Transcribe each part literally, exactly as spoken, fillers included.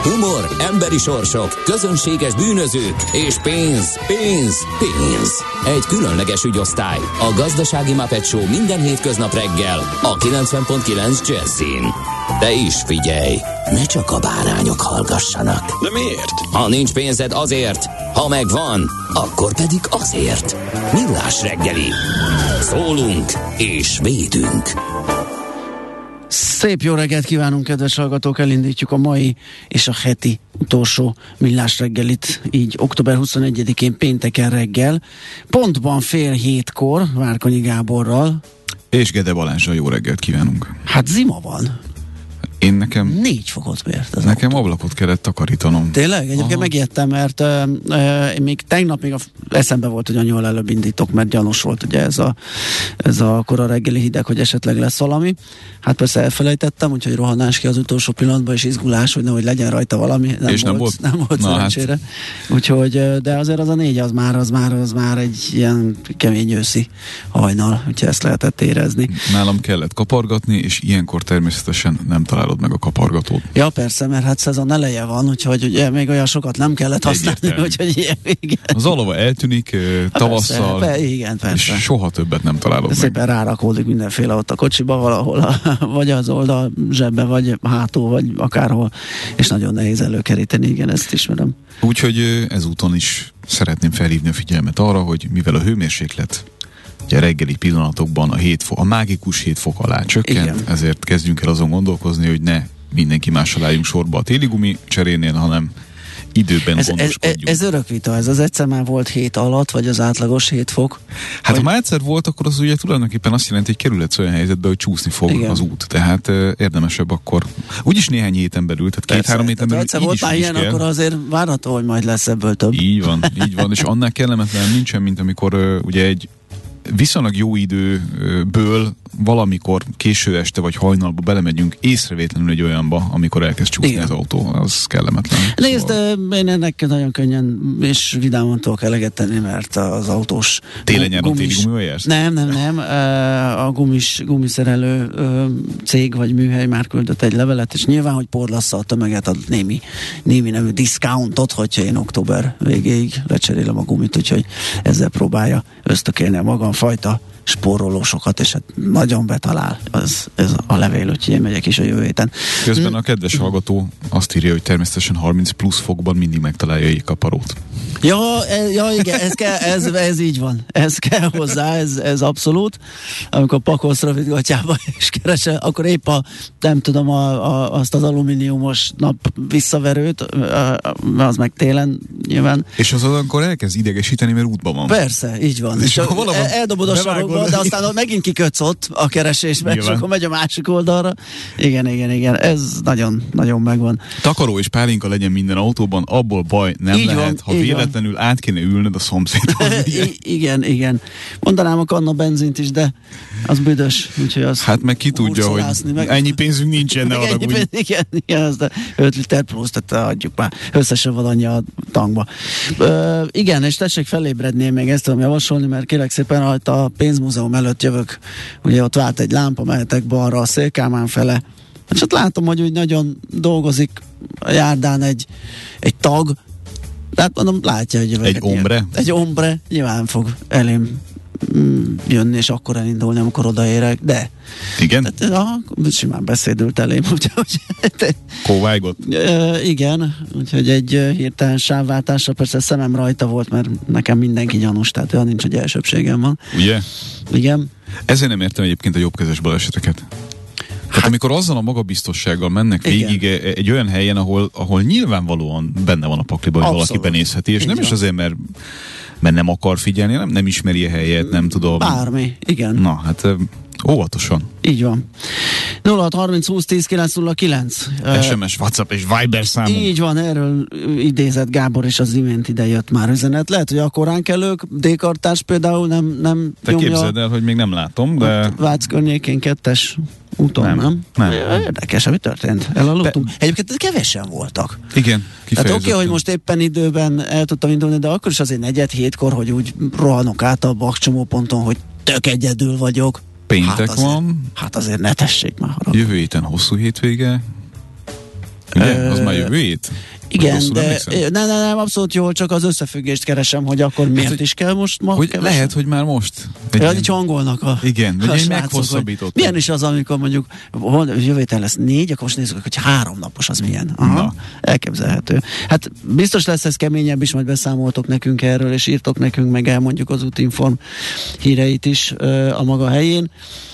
Humor, emberi sorsok, közönséges bűnözők és pénz, pénz, pénz. Egy különleges ügyosztály, a Gazdasági Muppet Show minden hétköznap reggel a kilencven pont kilenc Jazzyn. De is figyelj, ne csak a bárányok hallgassanak. De miért? Ha nincs pénzed, azért, ha megvan, akkor pedig azért. Millás reggeli. Szólunk és védünk. Szép jó reggelt kívánunk, kedves hallgatók! Elindítjuk a mai és a heti utolsó Millás reggelit, így október huszonegyedikén pénteken reggel. Pontban fél hétkor Várkonyi Gáborral. És Gede Balázsral jó reggelt kívánunk. Hát zima van. Én nekem... Négy fokot mért. Ez nekem autó. Ablakot kellett takarítanom. Tényleg? Egyébként megijedtem, mert uh, uh, még tegnap még a, eszembe volt, hogy annyival előbb indítok, mert gyanús volt ugye ez a, ez a kora reggeli hideg, hogy esetleg lesz valami. Hát persze elfelejtettem, úgyhogy rohanás ki az utolsó pillanatban, és izgulás, hogy nehogy legyen rajta valami. Nem és volt, nem volt? Nem volt Na, szerencsére. Hát. Úgyhogy, de azért az a négy, az már, az már, az már egy ilyen kemény őszi hajnal, úgyhogy ezt lehetett érezni. Nálam kellett kapargatni, és ilyenkor természetesen nem találod meg a kapargatót. Ja, persze, mert hát szezon eleje van, úgyhogy ugye, még olyan sokat nem kellett használni, úgyhogy ilyen, igen. Az alova eltűnik tavasszal, persze, igen, persze. és soha többet nem találod meg. Szépen rárakódik mindenféle ott a kocsiba, valahol, vagy az oldal zsebbe, vagy hátul, vagy akárhol, és nagyon nehéz előkeríteni, igen, ezt ismerem. Úgyhogy ezúton is szeretném felhívni a figyelmet arra, hogy mivel a hőmérséklet ugye a reggeli pillanatokban a, hét fok, a mágikus hét fok alá csökkent, igen. Ezért kezdjünk el azon gondolkozni, hogy ne mindenki mással álljunk sorba a téli gumi cserénél, hanem időben ez, gondoskodjunk. Ez, ez örök vita, ez az egyszer már volt hét alatt, vagy az átlagos hét fok? Hát vagy... ha már egyszer volt, akkor az ugye tulajdonképpen azt jelenti, hogy kerülhetsz olyan helyzetbe, hogy csúszni fog igen. az út. Tehát uh, érdemesebb akkor, úgyis néhány héten belül, tehát két-három héten belül egyszer így volt is, már ilyen, kell. Akkor azért várható, hogy majd lesz ebből több. Így van, így van, és annál kellemetlen nincsen, mint amikor uh, ugye egy viszonylag jó időből valamikor késő este vagy hajnalba belemegyünk észrevétlenül egy olyanba, amikor elkezd csúszni igen. az autó, az kellemetlen. Nézd, szóval... én ennek nagyon könnyen és vidáman tudok eleget tenni, mert az autós télen-nyáron téli gumival jársz? Nem, nem, nem. A gumis, gumiszerelő cég vagy műhely már küldött egy levelet, és nyilván, hogy porlassza a tömeget, ad némi, némi nevű diszkáuntot, hogyha én október végéig lecserélem a gumit, úgyhogy ezzel próbálja ösztökélni a magamfajta spórolósokat, és hát nagyon betalál az, ez a levél, úgyhogy én megyek is a jövő héten. Közben a kedves hallgató azt írja, hogy természetesen harminc plusz fokban mindig megtalálja a jégkaparót. Ja, ez, ja igen, ez, kell, ez, ez így van. Ez kell hozzá, ez, ez abszolút. Amikor pakolsz rövidgatjába és keresel, akkor épp a, nem tudom, a, a, azt az alumíniumos nap visszaverőt, az meg télen nyilván. És az akkor elkezd idegesíteni, mert útban van. Persze, így van. És, és el, eldobod a sarokba, de aztán megint kikötsz ott a keresésben, és akkor megy a másik oldalra. Igen, igen, igen. Ez nagyon, nagyon megvan. Takaró és pálinka legyen minden autóban, abból baj nem így lehet, van, ha véletlenül van. Át kéne ülnöd a szomszédhoz. I- igen, igen. Mondanám a kanna benzint is, de az büdös. Úgyhogy az hát meg ki tudja, hogy meg, ennyi pénzünk nincsen, ne arra pénz, Igen, igen, az de öt liter plusz, tehát adjuk már. Összesen van annyi a tankba. Ö, igen, és tessék felébredni, én még ezt tudom javasolni, mert kérlek szépen, hogy a pénzmúzeum előtt jövök, ugye ott vált egy lámpa, mehetek balra a Szél-Kálmán fele, és ott látom, hogy úgy nagyon dolgozik a járdán egy, egy tag, tehát mondom, látja, hogy jövök. Egy ombre? Nyilván, egy ombre, nyilván fog elém mm, jönni, és akkor elindulni, amikor odaérek, de igen? Tehát, aha, simán beszédült elém, úgyhogy kóvájgott? E, igen, úgyhogy egy hirtelen sávváltásra persze szemem rajta volt, mert nekem mindenki gyanús, tehát olyan nincs, hogy elsőbségem van. Ugye? Igen. Ezért nem értem egyébként a jobbkezes baleseteket. Tehát amikor azzal a magabiztossággal mennek igen. végig egy olyan helyen, ahol, ahol nyilvánvalóan benne van a pakliban, hogy abszolút. Valaki benézheti, és így nem van. Is azért, mert, mert nem akar figyelni, nem, nem ismeri a helyet, nem tudom. Bármi, igen. Na, hát óvatosan. Így van. nulla hat harminc húsz tíz kilenc nulla kilenc es em es, WhatsApp és Viber számunk. Így van, erről idézett Gábor, és az imént ide jött már üzenet. Lehet, hogy a koránkelők, D-kartás például nem, nem Te nyomja. Képzeld el, hogy még nem látom, de... Vác környékén kettes úton, nem? Nem. nem. Érdekes, mi történt? Elaludtunk. Be... Egyébként kevesen voltak. Igen, kifejezetten. Tehát oké, okay, hogy most éppen időben el tudtam indulni, de akkor is azért negyed hétkor, hogy úgy rohanok át a bakcsomóponton, hogy tök egyedül vagyok. Péntek hát azért, van. Hát azért ne tessék már harag. Jövő héten hosszú hétvége. Ugye? Az már jövő hét? Igen, de nem, nem, nem, abszolút jól, csak az összefüggést keresem, hogy akkor miért hát, is kell most ma hogy kevesen? Lehet, hogy már most. Ja, így hangolnak a igen, a egy meghosszabbított. Milyen is az, amikor mondjuk jövő héten lesz négy, akkor most nézzük, hogy három napos az milyen. Aha, elképzelhető. Hát biztos lesz ez keményebb is, majd beszámoltok nekünk erről, és írtok nekünk, meg elmondjuk az Útinform híreit is a maga helyén.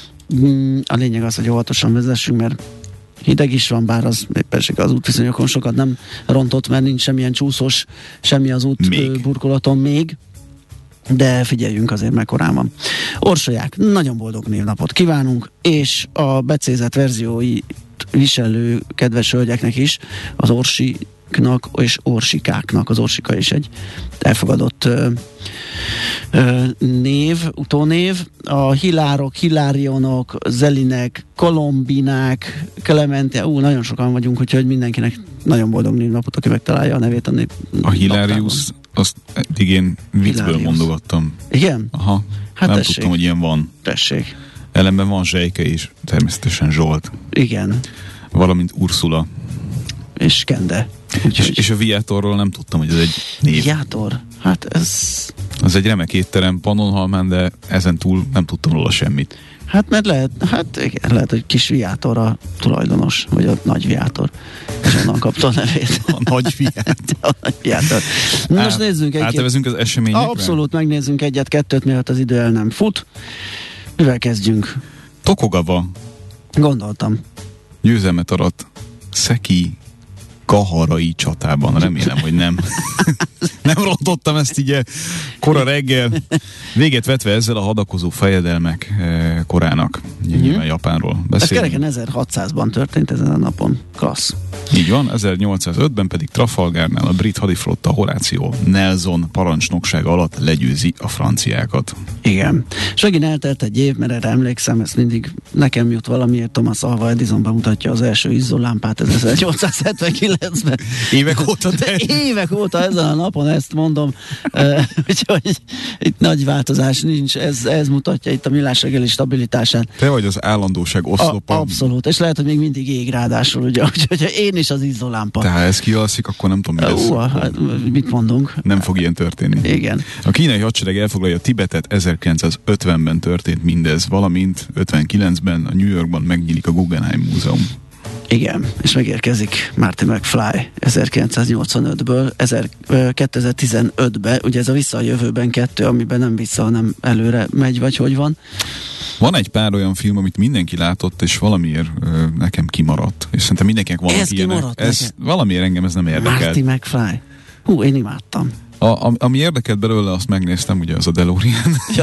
A lényeg az, hogy óvatosan vezessünk, mert hideg is van, bár az éppenség az útviszonyokon sokat nem rontott, mert nincs semmilyen csúszós, semmi az út még. burkolaton még, de figyeljünk azért mekkorában. Orsolyák, nagyon boldog névnapot kívánunk, és a becézett verziói viselő kedves hölgyeknek is, az orsiknak és orsikáknak, az orsika is egy elfogadott ö, ö, név, utónév. A hilárok, hilárionok, zelinek, kolombinák, Clemente, ú, nagyon sokan vagyunk, úgyhogy mindenkinek nagyon boldog névnapot, aki megtalálja a nevét a nép. A Hilarius, azt eddig én viccből mondogattam. Igen? Aha, hát nem tessék. tudtam, hogy ilyen van. Tessék. Ellenben van Zsejke is, természetesen Zsolt. Igen. Valamint Ursula. És Kende. És, és a Viatorról nem tudtam, hogy ez egy név. Viator? Hát ez... Az egy remek étterem Pannonhalmán, de ezen túl nem tudtam róla semmit. Hát mert lehet, hát igen, lehet, hogy kis Viator a tulajdonos, vagy a nagy Viator. És onnan kapta a nevét. A nagy Viator. A nagy Viator. Na, most nézzünk egy... Átevezünk az eseményekre? Abszolút, megnézzünk egyet-kettőt, mielőtt az idő el nem fut. Mivel kezdjünk? Tokugawa. Gondoltam. Győzelmet arat Szeki Gaharai csatában. Remélem, hogy nem. Nem rontottam ezt így kora reggel. Véget vetve ezzel a hadakozó fejedelmek korának. Mm-hmm. Nyilván Japánról beszélünk. Ez kereken ezerhatszázban történt ezen a napon. Klassz. Így van, ezernyolcszázötben pedig Trafalgarnál a brit hadiflotta Horatio Nelson parancsnoksága alatt legyőzi a franciákat. Igen. És megint eltelt egy év, mert erre emlékszem, ez mindig nekem jut valamiért, Thomas Alva Edison bemutatja az első izzólámpát ezernyolcszázhetvenkilencben. Évek óta, de... Évek óta ezen a napon ezt mondom, úgyhogy itt nagy változás nincs, ez, ez mutatja itt a millás reggeli stabilitását. Te vagy az állandóság oszlopa. A, abszolút, és lehet, hogy még mindig ég ráadásul, ugye, úgyhogy én is az izzólámpa. Tehát ha ez kialszik, akkor nem tudom, mi lesz. Uh, hát, mit mondunk? Nem fog ilyen történni. Igen. A kínai hadsereg elfoglalja Tibetet, ezerkilencszázötvenben történt mindez, valamint ötvenkilencben a New Yorkban megnyílik a Guggenheim Múzeum. Igen, és megérkezik Marty McFly ezerkilencszáznyolcvanötből kétezer-tizenötbe, ugye ez a Vissza a jövőben kettő, amiben nem vissza, hanem előre megy, vagy hogy van. Van egy pár olyan film, amit mindenki látott, és valamiért ö, nekem kimaradt. És szerintem mindenkinek vannak ez ilyenek. Ez valamiért engem ez nem érdekelt. Marty McFly. Hú, én imádtam. A, a, ami érdekelt belőle, azt megnéztem, ugye az a DeLorean. Ja.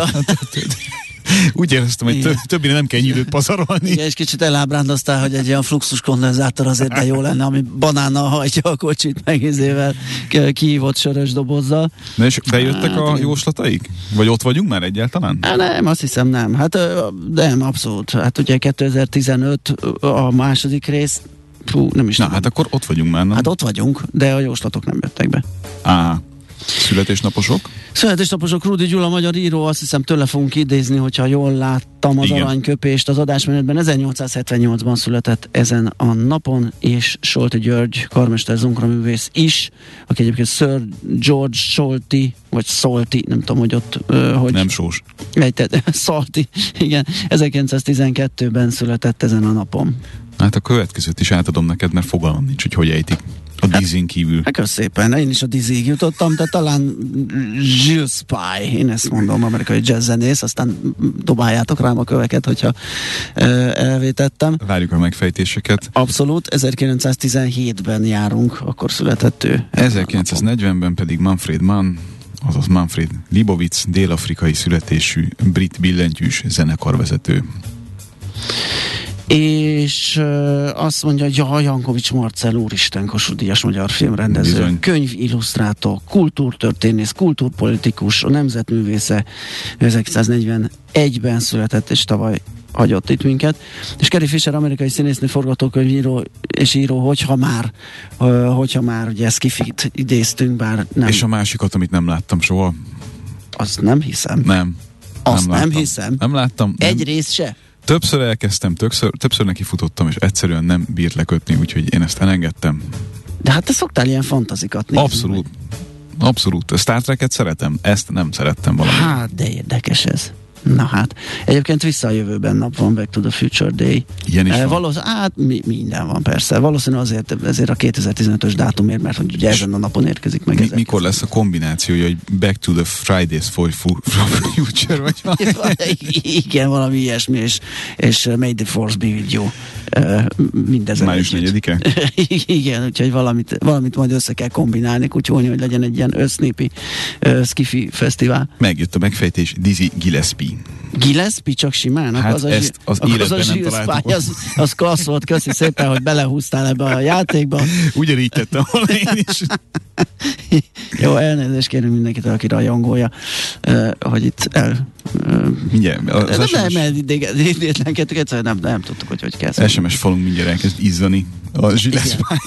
Úgy éreztem, hogy tö- többire nem kell időt pazarolni. Igen, és kicsit elábrándoztál, hogy egy ilyen fluxus kondenzátor azért de jó lenne, ami banánnal hajtja a kocsit, meg izével kihívott sörös dobozzal. Na és bejöttek hát, a igen. jóslataik? Vagy ott vagyunk már egyáltalán? Há, nem, azt hiszem nem. Hát nem, abszolút. Hát ugye kétezer-tizenöt a második rész, fú, nem is Na, tudom. hát akkor ott vagyunk már, nem? Hát ott vagyunk, de a jóslatok nem jöttek be. Á, születésnaposok? Születésnaposok, Rudi Gyula, magyar író, azt hiszem tőle fogunk idézni, hogyha jól láttam az Igen. aranyköpést az adásmenetben. ezernyolcszázhetvennyolcban született ezen a napon, és Solti György, karmester zongoroművész is, aki egyébként Sir George Solti, vagy Solti, nem tudom, hogy ott, uh, hogy... Nem sós. Ejtett, Solti, igen, ezerkilencszáztizenkettőben született ezen a napon. Hát a következőt is átadom neked, mert fogalmam nincs, hogy hogy ejtik. A hát, Dizzy-n kívül. Hát kösz szépen, én is a Dizzy-ig jutottam, de talán Gilles Spy, én ezt mondom, amerikai jazzzenész, aztán dobáljátok rám a köveket, hogyha uh, elvétettem. Várjuk a megfejtéseket. Abszolút, ezerkilencszáztizenhétben járunk, akkor született ő. ezerkilencszáznegyvenben pedig Manfred Mann, azaz Manfred Leibowitz, dél-afrikai születésű brit billentyűs zenekarvezető. És uh, azt mondja, hogy ja, Jankovics Marcell, úristen, Kossuth Díjas magyar filmrendező, Bizony. könyvillusztrátor, kultúrtörténész, kultúrpolitikus, a nemzetművésze, ezerkilencszáznegyvenegyben született, és tavaly hagyott itt minket. És Carrie Fisher, amerikai színésznő, forgatókönyvíró és író, hogyha már, uh, hogyha már ugye Skifit idéztünk, bár nem. És a másikat, amit nem láttam soha. Azt nem hiszem. Nem. Azt nem, nem nem hiszem. Nem láttam. Nem. Egy rész se? Többször elkezdtem, többször, többször neki futottam, és egyszerűen nem bírt lekötni, úgyhogy én ezt elengedtem. De hát te szoktál ilyen fantazikat nézni? Abszolút. Vagy? Abszolút. A Star Trek-et szeretem, ezt nem szerettem valami. Hát, de érdekes ez. Na hát, egyébként Vissza a jövőben nap van, Back to the Future Day. Ilyen is eh, van. Valószínű, hát mi, minden van persze. Valószínűleg azért, ezért a kétezer-tizenötös dátumért, mert hogy ugye ezen a napon érkezik meg. Mi, mikor lesz a kombinációja, hogy Back to the Fridays for Future, vagy valami? Igen, valami ilyesmi, és, és May the Force be with you. Uh, mindezen. május negyedike? Igen, úgyhogy valamit, valamit majd össze kell kombinálni, úgyhogy hogy legyen egy ilyen össznépi uh, skifi fesztivál. Megjött a megfejtés, Dizzy Gillespie. Gillespie csak simán? Hát az ezt az a, életben az nem találtuk. Az, az klassz volt, köszi szépen, hogy belehúztál ebbe a játékba. Ugyanígy tettem volna én is. Jó, elnézést kérünk mindenkit, aki rajongolja, uh, hogy itt el... Uh, mindjárt. Az nem, es em es, nem, idétlenkedtük, egyszerűen nem, nem tudtuk, hogy hogy kell es em es falunk mindjárt elkezd izzani a Gillespie.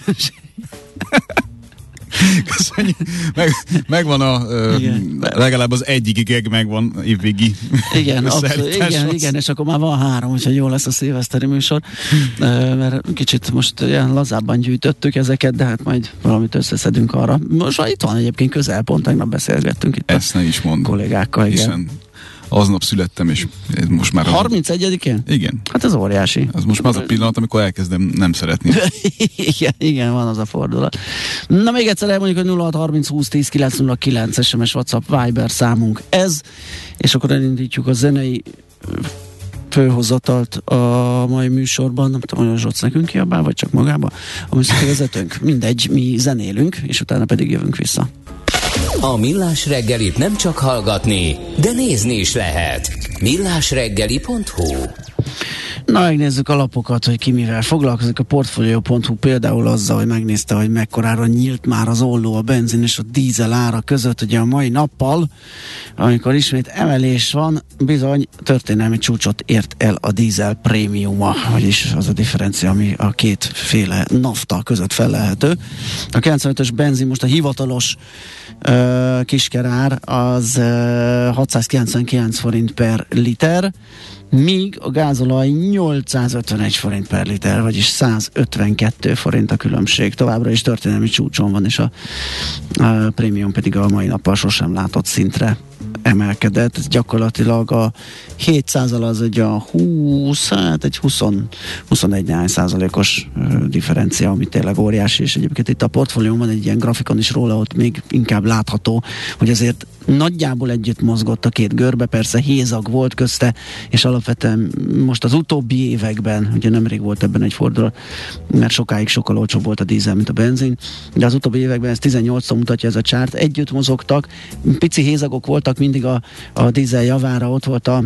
Köszönjük. Meg, megvan a, ö, legalább az egyik geg megvan évvégi. Igen, abszolút, igen, igen, és akkor már van három, úgyhogy jó lesz a szilveszteri műsor, mert kicsit most ilyen lazábban gyűjtöttük ezeket, de hát majd valamit összeszedünk arra. Most itt van egyébként közel, pont tegnap beszélgettünk itt ezt ne is mondom. Kollégákkal, igen. Hiszen aznap születtem, és most már... harmincegyedikén? Igen. Hát ez óriási. Az most már az a pillanat, amikor elkezdem nem szeretni. igen, igen, van az a fordulat. Na még egyszer elmondjuk, hogy nulla hat harminc húsz tíz kilenc nulla kilenc es em es, WhatsApp, Viber számunk ez, és akkor elindítjuk a zenei főhozatalt a mai műsorban. Nem tudom, hogy a Zsoc nekünk kiabál, vagy csak magába. A műsorvezetőnk, mindegy, mi zenélünk, és utána pedig jövünk vissza. A Millás reggelit nem csak hallgatni, de nézni is lehet. millásreggeli pont hu. Na, megnézzük a lapokat, hogy ki mivel foglalkozik. A Portfolio pont hu például azzal, hogy megnézte, hogy mekkorára nyílt már az olló a benzin és a dízel ára között, ugye a mai nappal, amikor ismét emelés van, bizony történelmi csúcsot ért el a dízel prémiuma, vagyis az a differencia, ami a kétféle nafta között fellelhető. A kilencvenötös benzin most a hivatalos uh, kiskerár az uh, hatszázkilencvenkilenc forint per liter, míg a gázolaj nyolcszázötvenegy forint per liter, vagyis százötvenkettő forint a különbség. Továbbra is történelmi csúcson van, és a, a prémium pedig a mai nappal sosem látott szintre emelkedett. Ez gyakorlatilag a hétszázzal az egy a húsz, hát egy húsz, huszonegy néhány százalékos uh, differencia, ami tényleg óriási, és egyébként itt a portfólión van egy ilyen grafikon is róla, ott még inkább látható, hogy azért nagyjából együtt mozgott a két görbe, persze hézag volt közte, és alapvetően most az utóbbi években, ugye nemrég volt ebben egy fordulat, mert sokáig sokkal olcsóbb volt a dízel, mint a benzin, de az utóbbi években ez tizennyolcszor mutatja ez a csárt, együtt mozogtak, pici hézagok voltak mindig a, a dízel javára, ott volt a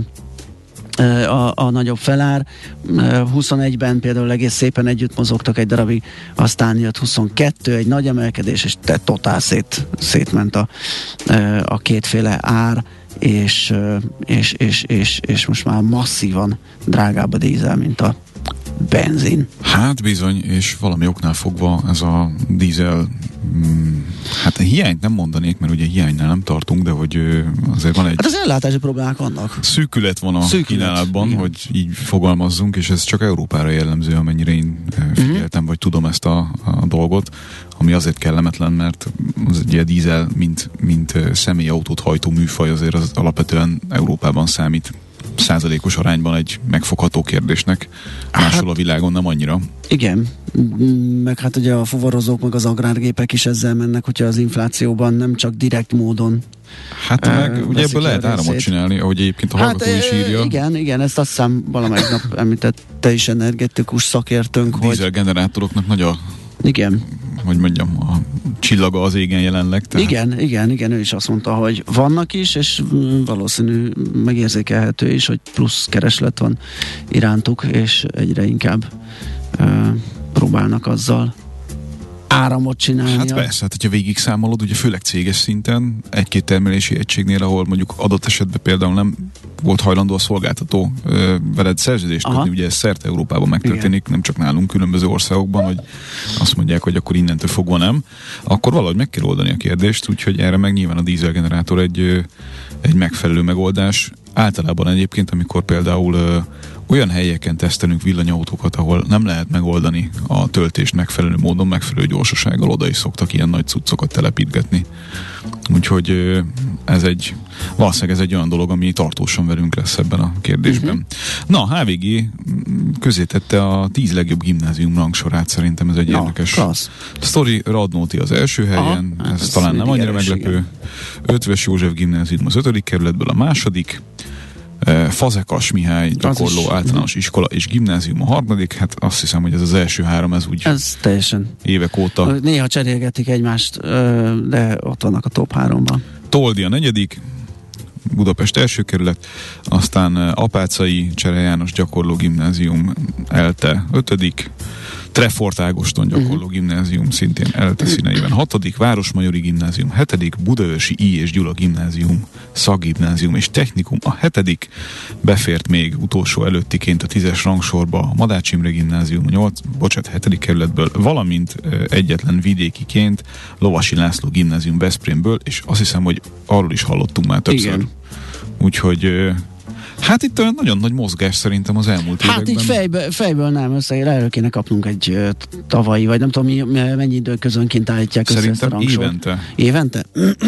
A, a nagyobb felár. huszonegyben például egész szépen együtt mozogtak egy darabig, aztán jött huszonkettő, egy nagy emelkedés, és te totál szét, szétment a, a kétféle ár, és, és, és, és, és most már masszívan drágább a dízel, mint a benzin. Hát bizony, és valami oknál fogva ez a dízel, mm, hát hiányt nem mondanék, mert ugye hiánynál nem tartunk, de hogy azért van egy... Hát az ellátási problémák vannak. Szűkület van a Szűkület, kínálatban, igen. Hogy így fogalmazzunk, és ez csak Európára jellemző, amennyire én figyeltem, uh-huh. vagy tudom ezt a, a dolgot, ami azért kellemetlen, mert az ugye a dízel, mint, mint személyautót hajtó műfaj azért az alapvetően Európában számít százalékos arányban egy megfogható kérdésnek. Máshol a világon nem annyira. Igen, meg hát ugye a fuvarozók, meg az agrárgépek is ezzel mennek, hogyha az inflációban nem csak direkt módon hát meg uh, ugye ebből lehet áramot csinálni, ahogy egyébként a hallgató hát, is írja. Igen, igen, ezt azt hiszem valamelyik nap említette is energetikus szakértőnk, hogy... dízelgenerátoroknak nagy a... Igen. hogy mondjam, a csillaga az égen jelenleg. Tehát... Igen, igen, igen, ő is azt mondta, hogy vannak is, és valószínű megérzékelhető is, hogy plusz kereslet van irántuk, és egyre inkább uh, próbálnak azzal áramot csinálni. Hát persze, hát hogyha végig számolod, ugye főleg céges szinten, egy-két termelési egységnél, ahol mondjuk adott esetben például nem volt hajlandó a szolgáltató ö, veled szerződést kötni, ugye ez szerte Európában megtörténik, igen. Nem csak nálunk, különböző országokban, hogy azt mondják, hogy akkor innentől fogva nem, akkor valahogy meg kell oldani a kérdést, úgyhogy erre meg nyilván a dízelgenerátor egy, egy megfelelő megoldás. Általában egyébként, amikor például ö, olyan helyeken tesztelünk villanyautókat, ahol nem lehet megoldani a töltést megfelelő módon, megfelelő gyorsasággal, oda is szoktak ilyen nagy cuccokat telepítgetni. Úgyhogy ez egy, valószínűleg ez egy olyan dolog, ami tartósan velünk lesz ebben a kérdésben. Uh-huh. Na, a há vé gé közé tette a tíz legjobb gimnázium rangsorát, szerintem ez egy no, érdekes klassz. sztori. Radnóti az első helyen, aha, ez, ez talán nem annyira meglepő. Ötvös József gimnázium az ötödik kerületből a második, Fazekas Mihály gyakorló is, általános uh-huh. iskola és gimnázium a harmadik, hát azt hiszem, hogy ez az első három, ez úgy ez teljesen évek óta. Néha cserélgetik egymást, de ott vannak a top háromban. Toldi a negyedik, Budapest első kerület, aztán Apácai Csere János gyakorló gimnázium ELTE ötödik, Trefort Ágoston gyakorló uh-huh. gimnázium szintén ELTE színeiben hatodik, Városmajori gimnázium hetedik, Budaörsi I. és Gyula gimnázium, szakgimnázium és technikum a hetedik, befért még utolsó előttiként a tízes rangsorba a Madács Imre gimnázium a nyolc, bocsánat, hetedik kerületből, valamint egyetlen vidékiként Lovasi László gimnázium Veszprémből, és azt hiszem, hogy arról is hallottunk már többször. Igen. Úgyhogy hát itt olyan nagyon nagy mozgás szerintem az elmúlt hát években. Hát így fejből, fejből nem össze, erről kéne kapnunk egy uh, tavalyi, vagy nem tudom, mi, mennyi időközönként állítják össze ezt a rangsort. Évente. Évente?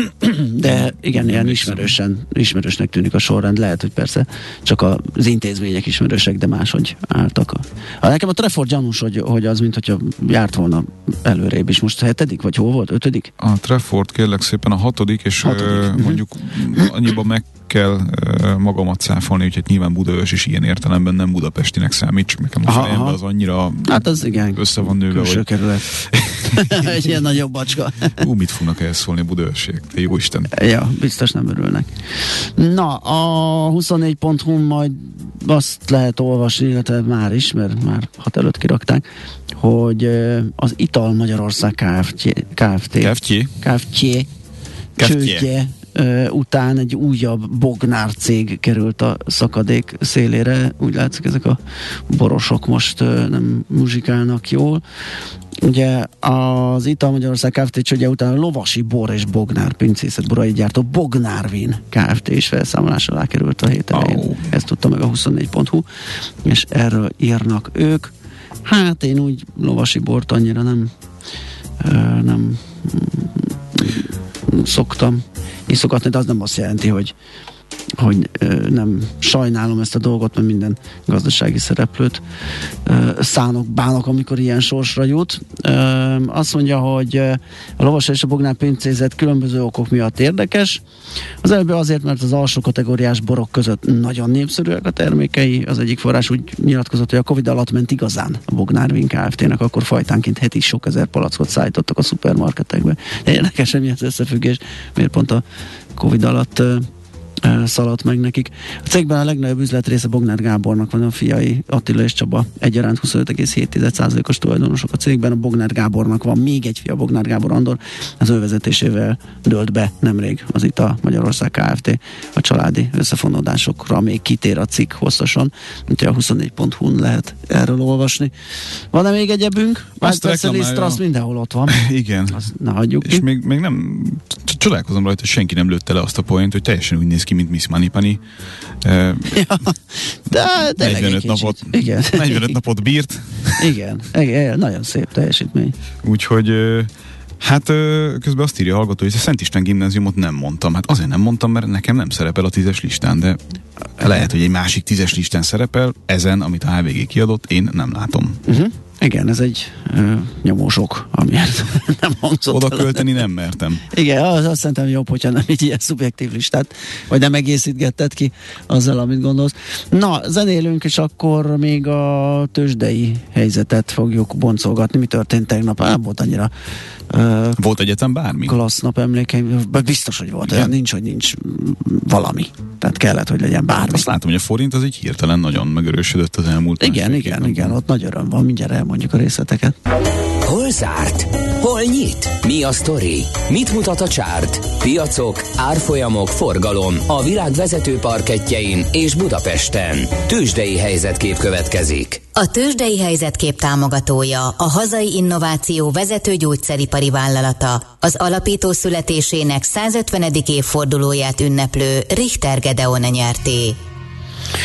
De igen, ilyen ismerősen, ismerősnek tűnik a sorrend. Lehet, hogy persze csak az intézmények ismerősek, de máshogy álltak. A, nekem a Trefort gyanús, hogy, hogy az, mint hogyha járt volna előrébb is. Most hetedik, vagy hol volt? Ötödik? A Trefort kérlek szépen a hatodik, és hatodik. Uh, mondjuk annyiban meg kell uh, magamat száfolni, úgyhogy nyilván Budaörs is ilyen értelemben nem budapestinek számít, csak nekem a fejemben az annyira hát az igen, össze van nőve, külső kerület. Egy ilyen nagyobb bacska. Ú, mit fognak ehhez szólni Budaörsiek? Te jó Isten. Ja, biztos nem örülnek. Na, a huszonnégy pont hu majd azt lehet olvasni, illetve már is, mert már hat előtt kirakták, hogy az Ital Magyarország Kft. Kft. Kft. Kft. Csődje után egy újabb Bognár cég került a szakadék szélére. Úgy látszik, ezek a borosok most nem muzsikálnak jól. Ugye az Ital Magyarország Kft. Csődje után a Lovasi Bor és Bognár pincészetborai gyártó Bognárvin Kft. Is felszámolás alá került a hét elején. Oh. Ezt tudta meg a huszonnégy pont hu, és erről írnak ők. Hát én úgy Lovasi Bort annyira nem nem szoktam iszogatni, de az nem azt jelenti, hogy, hogy ö, nem sajnálom ezt a dolgot, mert minden gazdasági szereplőt ö, szánok, bánok, amikor ilyen sorsra jut. Ö, azt mondja, hogy a Lovasi és a Bognár pincézet különböző okok miatt érdekes. Az előbb azért, mert az alsó kategóriás borok között nagyon népszerűek a termékei. Az egyik forrás úgy nyilatkozott, hogy a Covid alatt ment igazán a Bognárvin Kft.-nek, akkor fajtánként heti sok ezer palackot szállítottak a szupermarketekbe. De érdekes, hogy mi az összefüggés, miért pont a Covid alatt uh, uh, szaladt meg nekik. A cégben a legnagyobb üzletrésze Bognár Gábornak van, a fiai Attila és Csaba egyaránt huszonöt egész hét százalékos tulajdonosok a cégben. A Bognár Gábornak van még egy fia, Bognár Gábor Andor, az ő vezetésével dőlt be nemrég az Ital Magyarország Kft. A családi összefonódásokra még kitér a cikk hosszasan, úgyhogy a huszonnégy pont hu-n lehet erről olvasni. Van-e még egyebünk? Azt reklamálja. Azt mindenhol ott van. Igen. Azt ne hagyjuk ki. És még, még nem csodálkozom rajta, hogy senki nem lőtte le azt a poént, hogy teljesen úgy néz ki, mint Miss Manipani. Uh, ja, de, de negyvenöt napot, igen. negyvenöt napot bírt. Igen, igen, nagyon szép teljesítmény. Úgyhogy hát közben azt írja a hallgató, hogy a Szent István gimnáziumot nem mondtam. Hát azért nem mondtam, mert nekem nem szerepel a tízes listán, de lehet, hogy egy másik tízes listán szerepel, ezen, amit a há vé gé kiadott, én nem látom. Uh-huh. Igen, ez egy ö, nyomósok, amiért nem hangzott. Oda költeni nem mertem. Igen, az, azt szerintem jobb, hogyha nem egy ilyen szubjektív listát, vagy nem egészítgetted ki azzal, amit gondolsz. Na, zenélünk, és akkor még a tőzsdei helyzetet fogjuk boncolgatni. Mi történt tegnap? Á, volt annyira uh, volt egyetem bármi? Klassz nap emlékeim. Biztos, hogy volt. Olyan nincs, hogy nincs valami. Tehát kellett, hogy legyen bármi. Azt látom, hogy a forint az így hirtelen nagyon megerősödött az elmúlt. Igen, igen, igen, ott nagy öröm van. Mindjárt elmondjuk a részleteket. Hol zárt? Hol nyit? Mi a sztori? Mit mutat a csárt? Piacok, árfolyamok, forgalom a világ vezető parkettjein és Budapesten. Tőzsdei helyzetkép következik. A Tőzsdei helyzetkép támogatója a hazai innováció vezető gyógyszeripari vállalata, az alapító születésének százötvenedik évfordulóját ünneplő Richter Gedeon nyerté.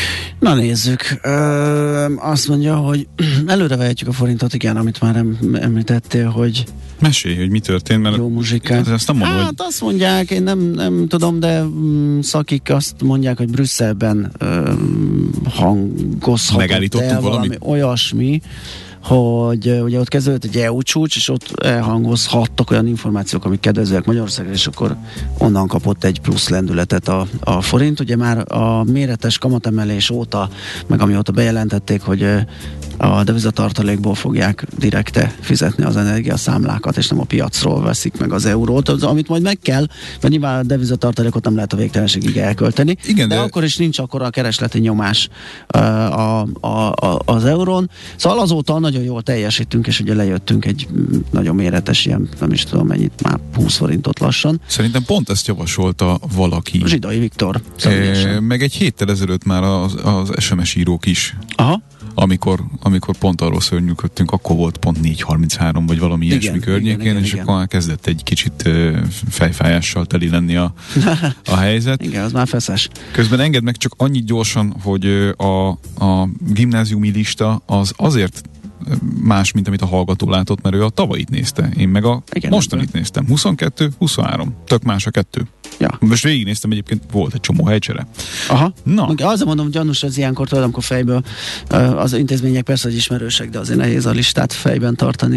Na nézzük. Ö, azt mondja, hogy előre vehetjük a forintot, igen, amit már em- említettél, hogy mesélj, hogy mi történt, mert jó muzsikát. Ezt nem mondom, hát hogy... azt mondják, én nem, nem tudom, de mm, szakik azt mondják, hogy Brüsszelben mm, hangozhatott megállítottunk el valami valamit? Olyasmi, hogy uh, ugye ott kezdődött egy é u csúcs, és ott elhangozhattak olyan információk, amik kedvezőek Magyarországra, és akkor onnan kapott egy plusz lendületet a, a forint. Ugye már a méretes kamatemelés óta, meg amióta bejelentették, hogy uh, a devizatartalékból fogják direkte fizetni az energiaszámlákat, és nem a piacról veszik meg az eurót, az, amit majd meg kell, mert nyilván a devizatartalékot nem lehet a végtelenségig elkölteni, Igen, de, de akkor is nincs akkora a keresleti nyomás uh, a, a, a, az eurón. Szóval azóta nagyon jól teljesítünk, és ugye lejöttünk egy nagyon méretes ilyen, nem is tudom mennyit, már húsz forintot lassan. Szerintem pont ezt javasolta valaki. Zsidai Viktor. E, meg egy héttel ezelőtt már az, az es em es írók is. Aha. Amikor, amikor pont arról szörnyűködtünk, akkor volt pont négy harminchárom, vagy valami igen, ilyesmi környékén, igen, igen, és igen. akkor már kezdett egy kicsit uh, fejfájással teli lenni a, a helyzet. Igen, az már feszes. Közben engedd meg csak annyit gyorsan, hogy a, a gimnáziumi lista az azért más, mint amit a hallgató látott, mert ő a tavait nézte. Én meg a igen, mostanit nem. néztem. huszonkettő huszonhárom. Tök más a kettő. Ja. Most végignéztem, egyébként volt egy csomó helycsere. Aha. Na. Azért mondom, gyanús ez ilyenkor, tudod, amikor fejből az intézmények persze, hogy ismerősek, de azért nehéz a listát fejben tartani.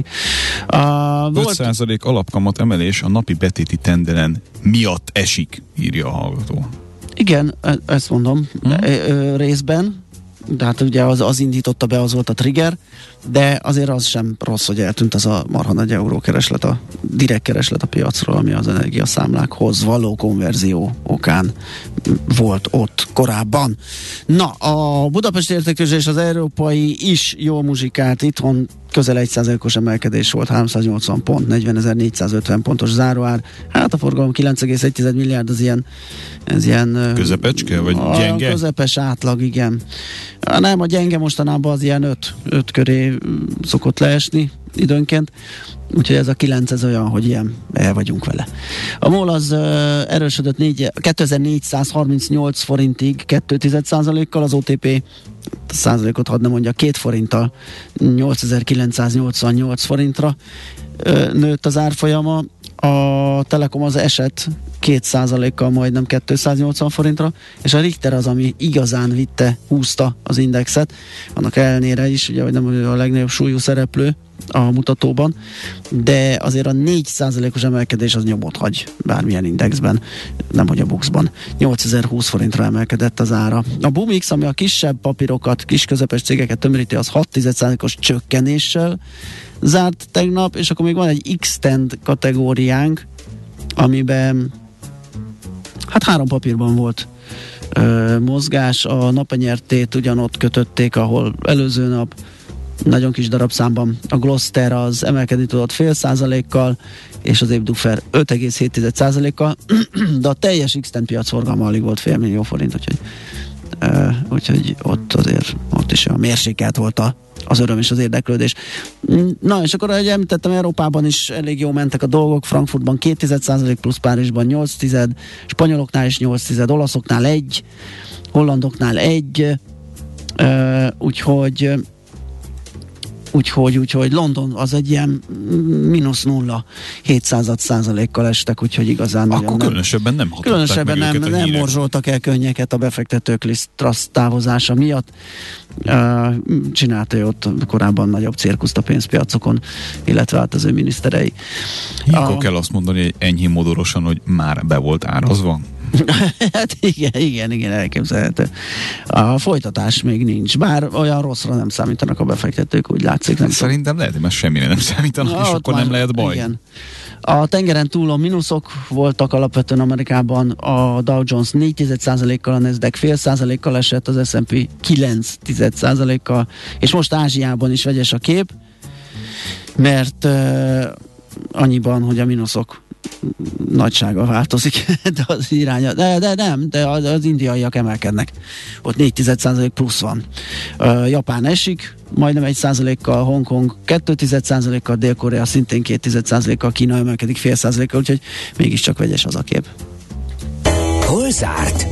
Uh, öt százalék volt... alapkamat emelés a napi betéti tenderen miatt esik, írja a hallgató. Igen, ezt mondom, hmm. részben, de hát ugye az, az indította be, az volt a trigger, de azért az sem rossz, hogy eltűnt az a marha nagy eurókereslet, a direkt kereslet a piacról, ami az energiaszámlákhoz való konverzió okán volt ott korábban. Na, a Budapesti Értéktőzsde és az európai is jó muzsikált, itthon közel egy százalékos emelkedés volt, háromszáznyolcvan pont, negyvenezer-négyszázötven pontos záróár. Hát a forgalom kilenc egész egy milliárd, az ilyen, ez ilyen közepecske, vagy gyenge? Közepes átlag, igen. Nem, a gyenge mostanában az ilyen öt köré szokott leesni időnként, úgyhogy ez a kilenc, ez olyan, hogy ilyen el vagyunk vele. A MOL az uh, erősödött kétezer-négyszázharmincnyolc forintig kettő százalékkal, az o té pé százalékot hadd ne mondja, két forinttal nyolcezer-kilencszáznyolcvannyolc forintra uh, nőtt az árfolyama, a Telekom az esett két százalékkal majdnem kétszáznyolcvan forintra, és a Richter az, ami igazán vitte, húzta az indexet, annak ellenére is, ugye, hogy nem a legnagyobb súlyú szereplő a mutatóban, de azért a négy százalékos emelkedés az nyomot hagy bármilyen indexben, nemhogy a Buxban. nyolcezer-húsz forintra emelkedett az ára. A Bumix, ami a kisebb papírokat, kis közepes cégeket tömöríti, az hat százalékos csökkenéssel zárt tegnap, és akkor még van egy X-Tend kategóriánk, amiben hát három papírban volt ö, mozgás, a napenyertét ugyanott kötötték, ahol előző nap, nagyon kis darabszámban a Gloster az emelkedni tudott fél százalékkal, és az Ébdufer öt egész hét százalékkal, de a teljes X-Tend piacforgalma alig volt fél millió forint, úgyhogy, uh, úgyhogy ott azért ott is a mérsékelt volt a, az öröm és az érdeklődés. Na, és akkor, ahogy említettem, Európában is elég jó mentek a dolgok, Frankfurtban két százalék plusz, Párizsban nyolc tized, spanyoloknál is nyolc tized, olaszoknál egy, hollandoknál egy, uh, úgyhogy Úgyhogy, úgyhogy London az egy ilyen mínusz nulla hétszázad százalékkal estek, úgyhogy igazán akkor nagyon különösebben nem hatották különösebben meg nem, nem nem morzsoltak el könnyeket a befektetők Liz Truss távozása miatt. Uh, csinálta ő ott korábban nagyobb cirkuszt a pénzpiacokon, illetve hát az ő miniszterei. Ilyenkor a... kell azt mondani, hogy enyhén modorosan, hogy már be volt árazva. Hát igen, igen, igen, elképzelhető. A folytatás még nincs, bár olyan rosszra nem számítanak a befektetők, úgy látszik. Nem Szerintem lehet, mert semmire nem számítanak, na, és akkor már nem lehet baj. Igen. A tengeren túlon mínuszok voltak alapvetően Amerikában, a Dow Jones négy százalékkal, a Nasdaq fél százalékkal esett, az es and pé kilenc százalékkal, és most Ázsiában is vegyes a kép, mert uh, annyiban, hogy a mínuszok nagysága változik, de az iránya, de, de nem, de az, az indiaiak emelkednek. Ott négy százalék plusz van. Uh, Japán esik, majdnem egy százalékkal, Hongkong kettő százalékkal, Dél-Korea szintén két százalékkal, Kína emelkedik fél százalékkal, úgyhogy mégiscsak vegyes az a kép. Hol zárt? Hol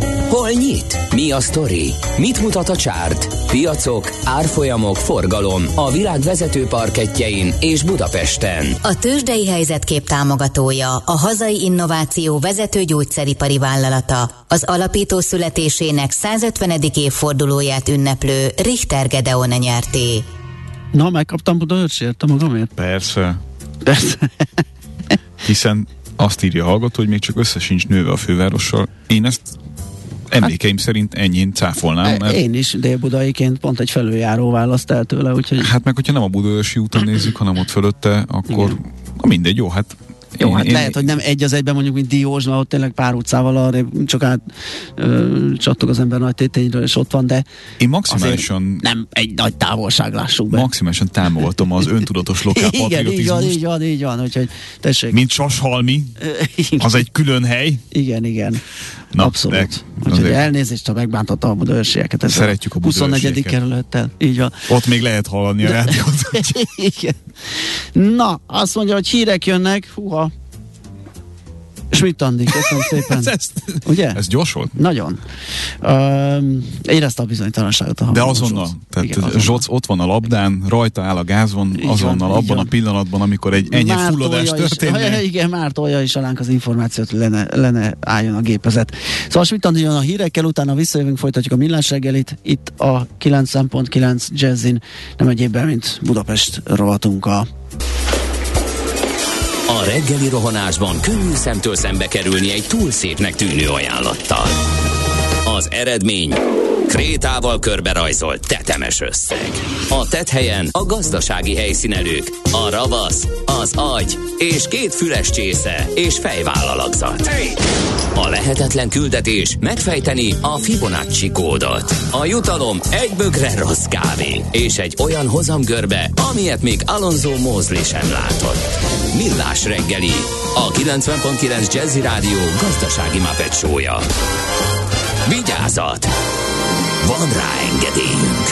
Hol nyit? Mi a sztori? Mit mutat a csárt? Piacok, árfolyamok, forgalom a világ vezető parkettjein és Budapesten. A tőzsdei helyzetkép támogatója, a hazai innováció vezető gyógyszeripari vállalata, az alapító születésének százötvenedik évfordulóját ünneplő Richter Gedeon nyerté. Na, megkaptam Budaörsért a magamért? Persze. Persze. Hiszen azt írja a hallgató, hogy még csak össze sincs nőve a fővárossal. Én ezt emlékeim hát, szerint ennyien cáfolnám. Mert... Én is délbudaiként pont egy felüljáró választ el tőle, úgyhogy... Hát meg, hogyha nem a Budaörsi úton nézzük, hanem ott fölötte, akkor na mindegy, jó, hát Jó, én, hát én, lehet, hogy nem egy az egyben mondjuk, mint Diósban, ott tényleg pár utcával arrébb csak át ö, csattog az ember nagy tétényről, és ott van, de én maximálisan nem egy nagy távolság, lássuk be. Maximálisan támogatom az öntudatos lokál patriotizmust. Igen, így van, így van, így van, úgyhogy tessék. Mint Sashalmi, az egy külön hely. Igen, igen. Na, abszolút. Úgyhogy elnézést, ha megbántotta a budaörsieket. Szeretjük a budaörsieket. huszonnegyedik kerülettel. Így van. Ott még lehet hallani a rádiót. Igen. Na, azt mondja, hogy hírek jönnek. Húha. Schmidt Andi, köszönöm szépen. ez, ugye? Ez gyors volt? Nagyon. Um, érezte a bizonytalanságot a De azonnal. Tehát igen, azonnal. Zsoc ott van a labdán, rajta áll a gázon, így azonnal van, abban a pillanatban, amikor egy ennyi fulladás történne. Igen, már tolja is alánk az információt, hogy lenne, lenne álljon a gépezet. Szóval Schmidt Andi jön a hírekkel, utána visszajövünk, folytatjuk a Millás reggelit. Itt a kilencven pont kilenc Jazzin, nem egyébben, mint Budapest rovatunkkal. A reggeli rohanásban könnyű szemtől szembe kerülni egy túl szépnek tűnő ajánlattal. Az eredmény krétával körberajzolt tetemes összeg. A tetthelyen a gazdasági helyszínelők, a ravasz, az agy és két füles csésze és fejvállalakzat. A lehetetlen küldetés megfejteni a Fibonacci kódot. A jutalom egy bögre rossz kávé és egy olyan hozamgörbe, amilyet még Alonso Mosley sem látott. Millás reggeli, a kilencven pont kilenc Jazzy Rádió gazdasági Muppet show-ja. Vigyázat! Van rá engedélyünk!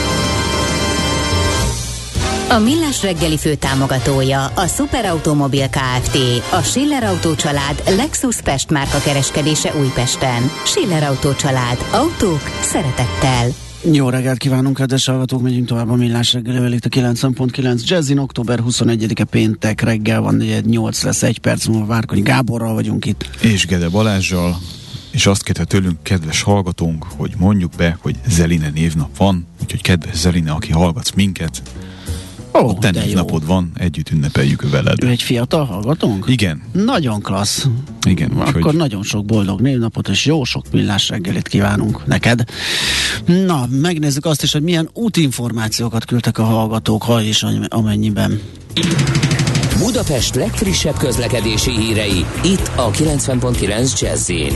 A Millás reggeli főtámogatója a Superautomobil Kft. A Schiller Autó család Lexus Pest márka kereskedése Újpesten. Schiller Autó család. Autók szeretettel. Jó reggelt kívánunk, kedves hallgatók, megyünk tovább a Millás reggelivel itt a kilencven pont kilenc Jazzin. Október huszonegyedike péntek reggel van, nyolc lesz, egy perc múlva Várkonyi Gáborral vagyunk itt. És Gede Balázsjal, és azt kérte tőlünk, kedves hallgatónk, hogy mondjuk be, hogy Zeline névnap van, úgyhogy kedves Zeline, aki hallgatsz minket, oh, te névnapod van, együtt ünnepeljük veled. Ő egy fiatal hallgatónk? Igen. Nagyon klassz. Igen. Akkor úgyhogy... nagyon sok boldog névnapot, és jó sok Millás reggelit kívánunk neked. Na, megnézzük azt is, hogy milyen útinformációkat küldtek a hallgatók, ha is amennyiben. Budapest legfrissebb közlekedési hírei, itt a kilencven pont kilenc Jazzin.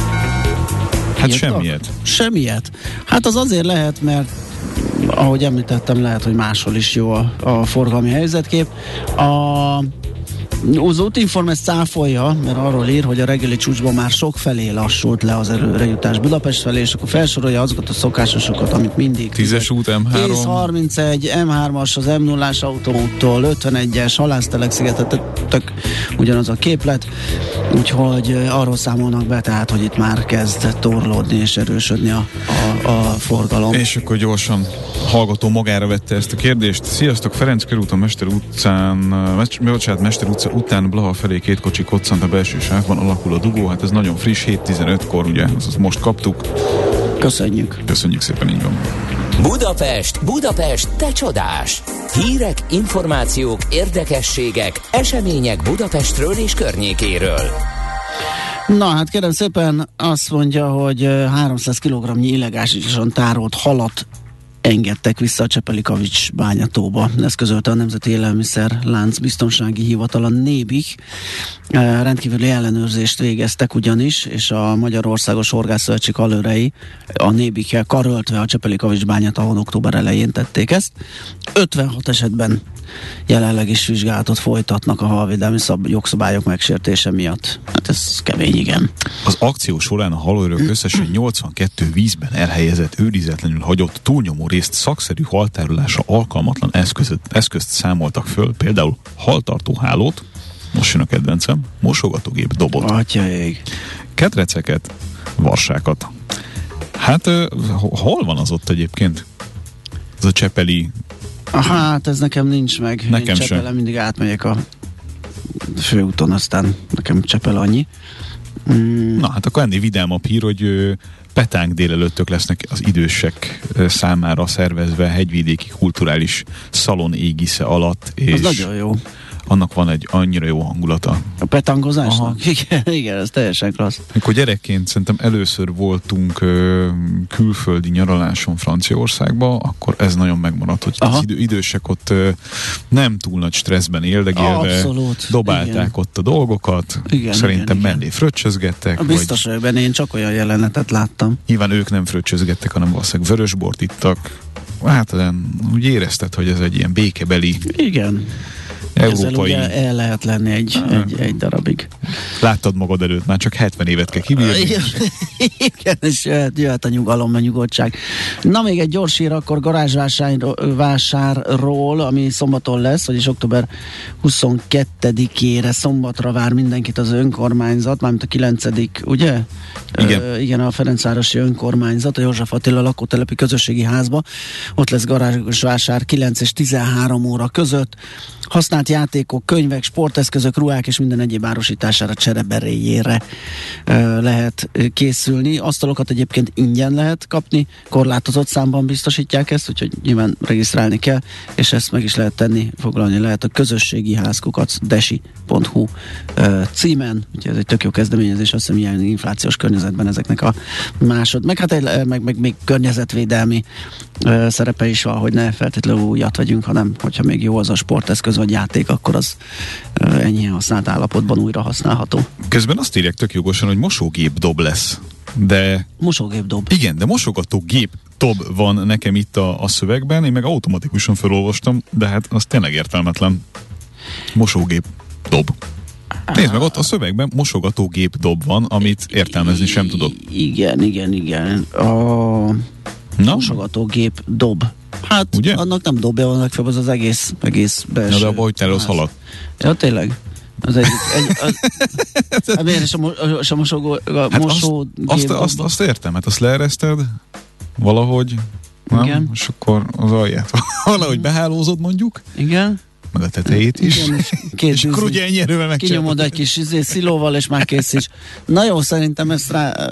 Hát semmiet. Semmiet. Hát az azért lehet, mert ahogy említettem, lehet, hogy máshol is jó a, a forgalmi helyzetkép. A Az útinform ezt cáfolja, mert arról ír, hogy a reggeli csúcsban már sok felé lassult le az előrejutás Budapest felé, és akkor felsorolja azokat a szokásosokat, amit mindig. Tízes út, em három. tíz harmincegy, em hármas, az em nullás autóúttól, ötvenegyes, Halásztelek-szigetet, tök ugyanaz a képlet, úgyhogy arról számolnak be, tehát, hogy itt már kezd torlódni és erősödni a, a, a forgalom. És akkor gyorsan hallgató magára vette ezt a kérdést. Sziasztok, Ferenc körúton, Mester utcán, bocsánat, Mester utca után Blaha felé két kocsi koccant a belső sávban, alakul a dugó, hát ez nagyon friss, hét tizenötkor, ugye, azt most kaptuk. Köszönjük. Köszönjük szépen, így van. Budapest, Budapest, te csodás! Hírek, információk, érdekességek, események Budapestről és környékéről. Na hát kérem szépen, azt mondja, hogy háromszáz kilogramnyi illegálisan tárolt halat engedtek vissza a Csepeli-Kavics bányatóba. Ezt közölte a Nemzeti Élelmiszer Lánc Biztonsági Hivatal, a Nébik. Rendkívüli ellenőrzést végeztek ugyanis, és a Magyarországos Horgászszövetség alőrei a Nébikkel karöltve a Csepeli-Kavics bányatavon október elején tették ezt. ötvenhat esetben jelenleg is vizsgálatot folytatnak a halvédelmi szab- jogszabályok megsértése miatt. Hát ez kemény, igen. Az akció során a halőrök összesen nyolcvankettő vízben elhelyezett, őrizetlenül hagyott túlnyomó részt szakszerű haltárolásra alkalmatlan eszközöt, eszközt számoltak föl, például haltartóhálót, most jön a kedvencem, mosogatógép dobot, Atyaég. ketreceket, varsákat, Hát hol van az ott egyébként? Ez a Csepeli... Hát ez nekem nincs meg. Nekem Én Csepelen mindig átmegyek a főúton, aztán nekem Csepel annyi. Mm. Na hát akkor ennél vidámabb hír, hogy petánk délelőttök lesznek az idősek számára szervezve hegyvidéki kulturális szalon égisze alatt. És az nagyon jó. Annak van egy annyira jó hangulata. A petangozásnak? Igen, igen, ez teljesen klassz. Mikor gyerekként szerintem először voltunk ö, külföldi nyaraláson Franciaországba, akkor ez nagyon megmaradt, hogy Aha. az idő, idősek ott ö, nem túl nagy stresszben éldegélve, Abszolút. dobálták igen. ott a dolgokat, igen, szerintem igen, mellé fröccsözgettek. Biztos vagy... benne, én csak olyan jelenetet láttam. Nyilván ők nem fröccsözgettek, hanem valószínűleg vörösbort ittak. Hát úgy érezted, hogy ez egy ilyen békebeli... Igen. Európai... Ezzel ugye el lehet lenni egy, egy, egy darabig. Láttad magad előtt, már csak hetven évet kell kibírni. Igen, és jöhet, jöhet a nyugalom, a nyugodtság. Na még egy gyors hír akkor garázsvásárról, ami szombaton lesz, vagyis október huszonkettedikére szombatra vár mindenkit az önkormányzat, mármint a kilencedik, ugye? Igen. Ö, igen, a Ferencvárosi önkormányzat, a József Attila lakótelepi közösségi házba. Ott lesz garázsvásár kilenc és tizenhárom óra között. Használt játékok, könyvek, sporteszközök, ruhák és minden egyéb árusítására, csereberéjére uh, lehet készülni. Asztalokat egyébként ingyen lehet kapni, korlátozott számban biztosítják ezt, úgyhogy nyilván regisztrálni kell, és ezt meg is lehet tenni, foglalni lehet a közösségi házkukac desi pont hu uh, címen, úgyhogy ez egy tök jó kezdeményezés, azt hiszem ilyen inflációs környezetben ezeknek a másod, meg hát egy, meg, meg még környezetvédelmi uh, szerepe is van, hogy ne feltétlenül újat vegyünk, hanem hogyha még jó az a sporteszköz vagy játék, akkor az uh, ennyi használt állapotban újra használható. Közben azt írják tök jogosan, hogy mosógép dob lesz. De... Mosógép dob. Igen, de mosogató gép dob van nekem itt a, a szövegben, én meg automatikusan felolvastam, de hát az tényleg értelmetlen. Mosógép dob. Nézd meg, ott a szövegben mosogatógép dob van, amit értelmezni sem tudok. Igen, igen, igen. A Na? mosogatógép dob. Hát, ugye? Annak nem dobja, van legfeljebb az az egész, egész belső. Na, de abban, hogy te az halad. Ja, tényleg. Az egy, egy az, hát miért is a, mo, a mosogó, a hát mosó azt, azt, azt, azt értem, hát azt leereszted valahogy, nem? Igen. És akkor az alját valahogy behálózod mondjuk. Igen. Meg a tetejét is. Igen, és, és akkor ugye ennyi erővel megcsinálod. Kinyomod egy kis izé, szilóval, és már kész is. Na jó, szerintem ezt rá...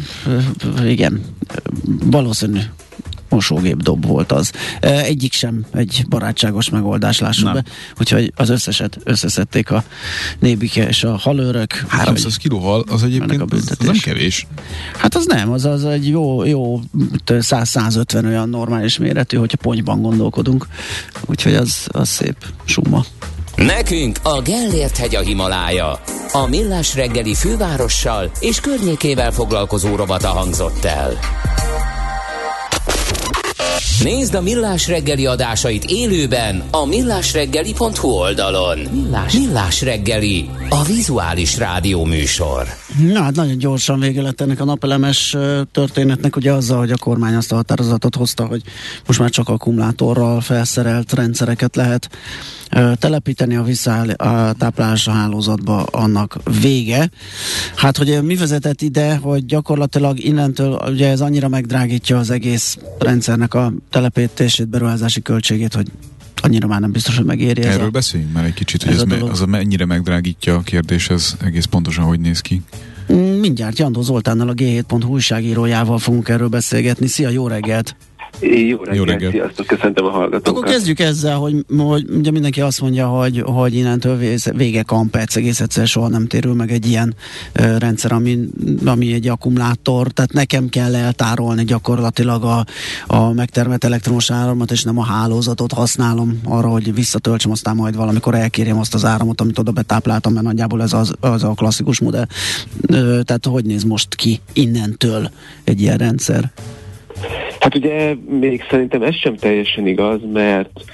Igen. Valószínű mosógép dob volt az. Egyik sem egy barátságos megoldás, lássuk nem. be. Úgyhogy az összeset összeszedték a nébike és a halőrök. háromszáz kilóval az egyébként az, az nem kevés. Hát az nem, az, az egy jó, jó száz-százötven olyan normális méretű, hogyha ponyban gondolkodunk. Úgyhogy az, az szép summa. Nekünk a Gellért-hegy a Himalája. A Millás reggeli fővárossal és környékével foglalkozó rovata hangzott el. Nézd a Millás reggeli adásait élőben a millásreggeli pont hu oldalon. Millás, Millás reggeli, a vizuális rádió műsor. Na, hát nagyon gyorsan vége lett ennek a napelemes történetnek, ugye azzal, hogy a kormány azt a határozatot hozta, hogy most már csak akkumulátorral felszerelt rendszereket lehet telepíteni a visszatáplálás a hálózatba, annak vége. Hát, hogy mi vezetett ide, hogy gyakorlatilag innentől ugye ez annyira megdrágítja az egész rendszernek a telepítését, beruházási költségét, hogy annyira már nem biztos, hogy megéri. Erről a, beszéljünk már egy kicsit, hogy ez, ez me, az a mennyire megdrágítja a kérdés, ez egész pontosan hogy néz ki. Mindjárt Jandó Zoltánnal, a gé hét pont hu újságírójával fogunk erről beszélgetni. Szia, jó reggelt! Jó reggelt, jó reggelt. Sziasztok, köszöntöm a hallgatókat. Akkor kezdjük ezzel, hogy, hogy ugye mindenki azt mondja, hogy, hogy innentől vége Kampec, egész egyszer soha nem térül meg egy ilyen uh, rendszer, ami, ami egy akkumulátor, tehát nekem kell eltárolni gyakorlatilag a, a megtermelt elektromos áramot, és nem a hálózatot használom arra, hogy visszatöltsem, aztán majd valamikor elkérjem azt az áramot, amit oda betápláltam, mert nagyjából ez az, az a klasszikus modell. Uh, tehát hogy néz most ki innentől egy ilyen rendszer? Hát ugye még szerintem ez sem teljesen igaz, mert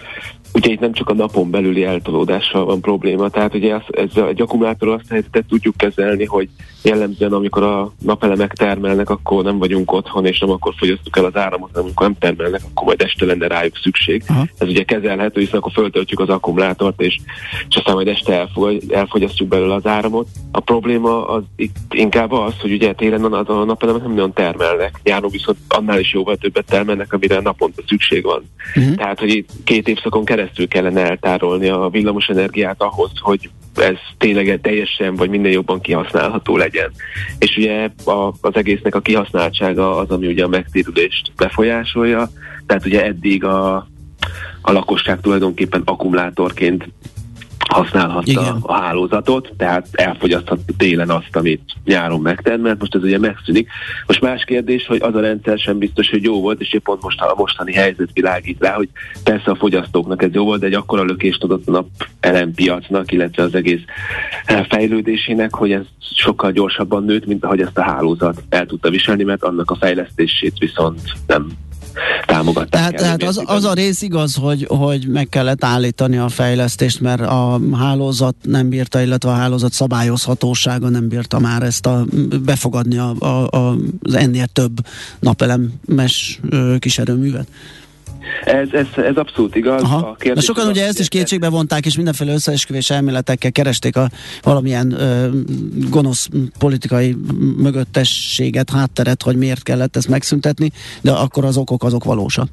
ugye itt nem csak a napon belüli eltolódással van probléma, tehát ugye ez, ez egy akkumulátor azt helyzetet tudjuk kezelni, hogy jellemzően amikor a napelemek termelnek, akkor nem vagyunk otthon, és nem akkor fogyasztjuk el az áramot, hanem amikor nem termelnek, akkor majd este lenne rájuk szükség. Aha. Ez ugye kezelhető, hiszen akkor föltöltjük az akkumulátort, és, és aztán majd este elfogy, elfogyasztjuk belőle az áramot. A probléma az itt inkább az, hogy ugye télen az a napelemek nem nagyon termelnek, nyáron viszont annál is jóval többet termelnek, amire naponta szükség van. Uh-huh. Tehát, hogy itt két évszakon keresztül kellene eltárolni a villamos energiát ahhoz, hogy ez tényleg teljesen vagy minden jobban kihasználható legyen. És ugye a, az egésznek a kihasználtsága az, ami ugye a megtérülést befolyásolja, tehát ugye eddig a, a lakosság tulajdonképpen akkumulátorként használhatta Igen. a hálózatot, tehát elfogyaszthatta télen azt, amit nyáron megtermelt, most ez ugye megszűnik. Most más kérdés, hogy az a rendszer sem biztos, hogy jó volt, és épp most a mostani helyzet világít rá, hogy persze a fogyasztóknak ez jó volt, de egy akkora lökést adott a napelempiacnak, illetve az egész fejlődésének, hogy ez sokkal gyorsabban nőtt, mint ahogy ezt a hálózat el tudta viselni, mert annak a fejlesztését viszont nem támogatták. Tehát, tehát az, az a rész igaz, hogy, hogy meg kellett állítani a fejlesztést, mert a hálózat nem bírta, illetve a hálózat szabályozhatósága nem bírta már ezt a, befogadni a, a, a, az ennél több napelemes kísérőművet. Ez, ez, ez abszolút igaz. A de sokan ugye ezt is kétségbe vonták, és mindenféle összeesküvés elméletekkel keresték a valamilyen ö, gonosz politikai mögöttességet, hátteret, hogy miért kellett ezt megszüntetni, de akkor az okok azok valósak.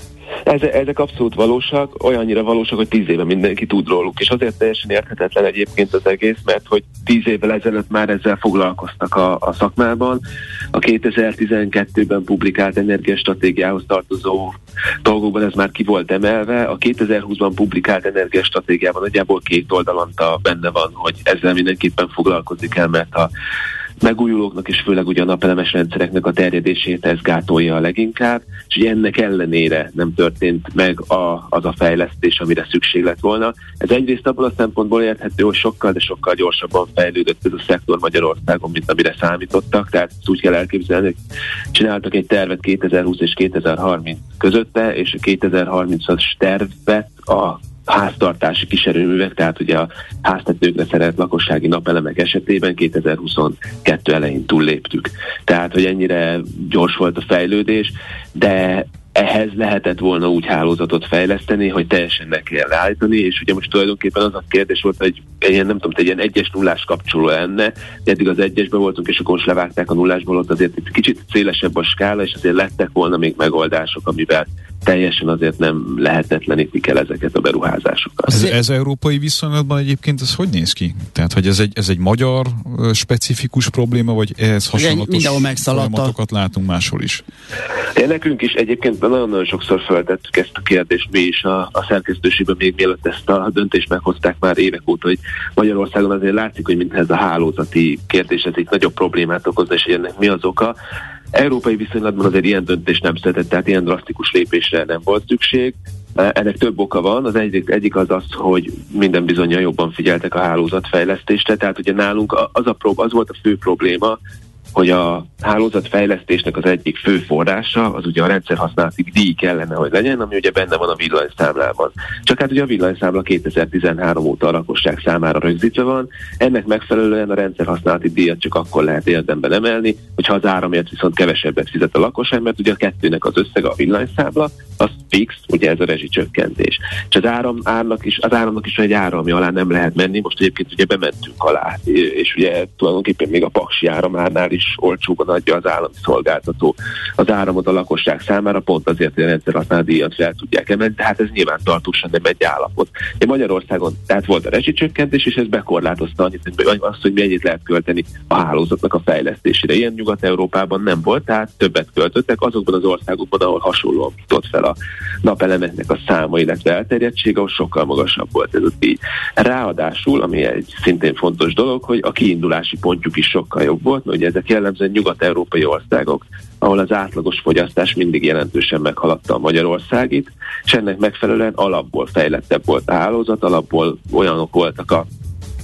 Ezek abszolút valósak, olyannyira valósak, hogy tíz éve mindenki tud róluk, és azért teljesen érthetetlen egyébként az egész, mert hogy tíz évvel ezelőtt már ezzel foglalkoztak a, a szakmában. A kétezer-tizenkettőben publikált energiastratégiához tartozó dolgokban ez már ki volt emelve, a kétezer-húszban publikált energiastratégiában nagyjából két oldalanta benne van, hogy ezzel mindenképpen foglalkozni kell, mert a megújulóknak és főleg ugye a napelemes rendszereknek a terjedését ez gátolja a leginkább, és ugye ennek ellenére nem történt meg a, az a fejlesztés, amire szükség lett volna. Ez egyrészt abból a szempontból érthető, hogy sokkal, de sokkal gyorsabban fejlődött ez a szektor Magyarországon, mint amire számítottak, tehát úgy kell elképzelni, hogy csináltak egy tervet kétezer-húsz és kétezer-harminc közötte, és a kétezer-harmincas tervet a háztartási kísérőművek, tehát ugye a háztetőkre szerelt lakossági napelemek esetében kétezer-huszonkettő elején túlléptük. Tehát, hogy ennyire gyors volt a fejlődés, de ehhez lehetett volna úgy hálózatot fejleszteni, hogy teljesen meg kell állítani, és ugye most tulajdonképpen az a kérdés volt, hogy ilyen, nem tudom, egy ilyen egyes nullás kapcsoló lenne, de eddig az egyesben voltunk, és akkor most levágták a nullásból, ott azért egy kicsit szélesebb a skála, és azért lettek volna még megoldások, amivel teljesen azért nem lehetetlenítik el ezeket a beruházásokat. Ez, ez európai viszonylatban egyébként ez hogy néz ki? Tehát, hogy ez egy, ez egy magyar uh, specifikus probléma, vagy ehhez hasonlatos folyamatokat látunk máshol is? De nekünk is egyébként nagyon-nagyon sokszor feltettük ezt a kérdést mi is a, a szerkesztőségben, még mielőtt ezt a döntést meghozták már évek óta, hogy Magyarországon azért látszik, hogy mintha ez a hálózati kérdés ez egy nagyobb problémát okozna, és ennek mi az oka. Európai viszonylatban azért ilyen döntés nem született, tehát ilyen drasztikus lépésre nem volt szükség. Ennek több oka van. Az egyik, egyik az az, hogy minden bizonnyal jobban figyeltek a hálózatfejlesztésre, tehát ugye nálunk az, a prób- az volt a fő probléma, hogy a hálózatfejlesztésnek az egyik fő forrása, az ugye a rendszerhasználati díj kellene, hogy legyen, ami ugye benne van a villanyszámlában. Csak hát ugye a villanyszámla kétezer-tizenhárom óta a lakosság számára rögzítve van, ennek megfelelően a rendszerhasználati díjat csak akkor lehet érdemben emelni, hogyha az áramért viszont kevesebbet fizet a lakosság, mert ugye a kettőnek az összege a villanyszámla, az fix, ugye ez a rezsicsökkentés. És az áram, árnak is, az áramnak is van egy ára, ami alá nem lehet menni, most egyébként ugye bementünk alá, és ugye tulajdonképpen még a paksi áramárnál is olcsóban adja az állami szolgáltató az áramot a lakosság számára, pont azért, hogy a rendszerhasználati díjat fel tudják emelni, tehát ez nyilván tartósan nem egy állapot. Én Magyarországon tehát volt a rezsicsökkentés, és ez bekorlátozta annyit, hogy azt, hogy mennyit lehet költeni a hálózatnak a fejlesztésére. Ilyen Nyugat-Európában nem volt, tehát többet költöttek azokban az országokban, ahol hasonlóan jutott fel a napelemeknek a száma, illetve elterjedtsége, ahol sokkal magasabb volt ez a díj. Ráadásul, ami egy szintén fontos dolog, hogy a kiindulási pontjuk is sokkal jobb volt, mert ugye ezek jellemzően nyugat-európai országok, ahol az átlagos fogyasztás mindig jelentősen meghaladta a magyarországit, és ennek megfelelően alapból fejlettebb volt a hálózat, alapból olyanok voltak a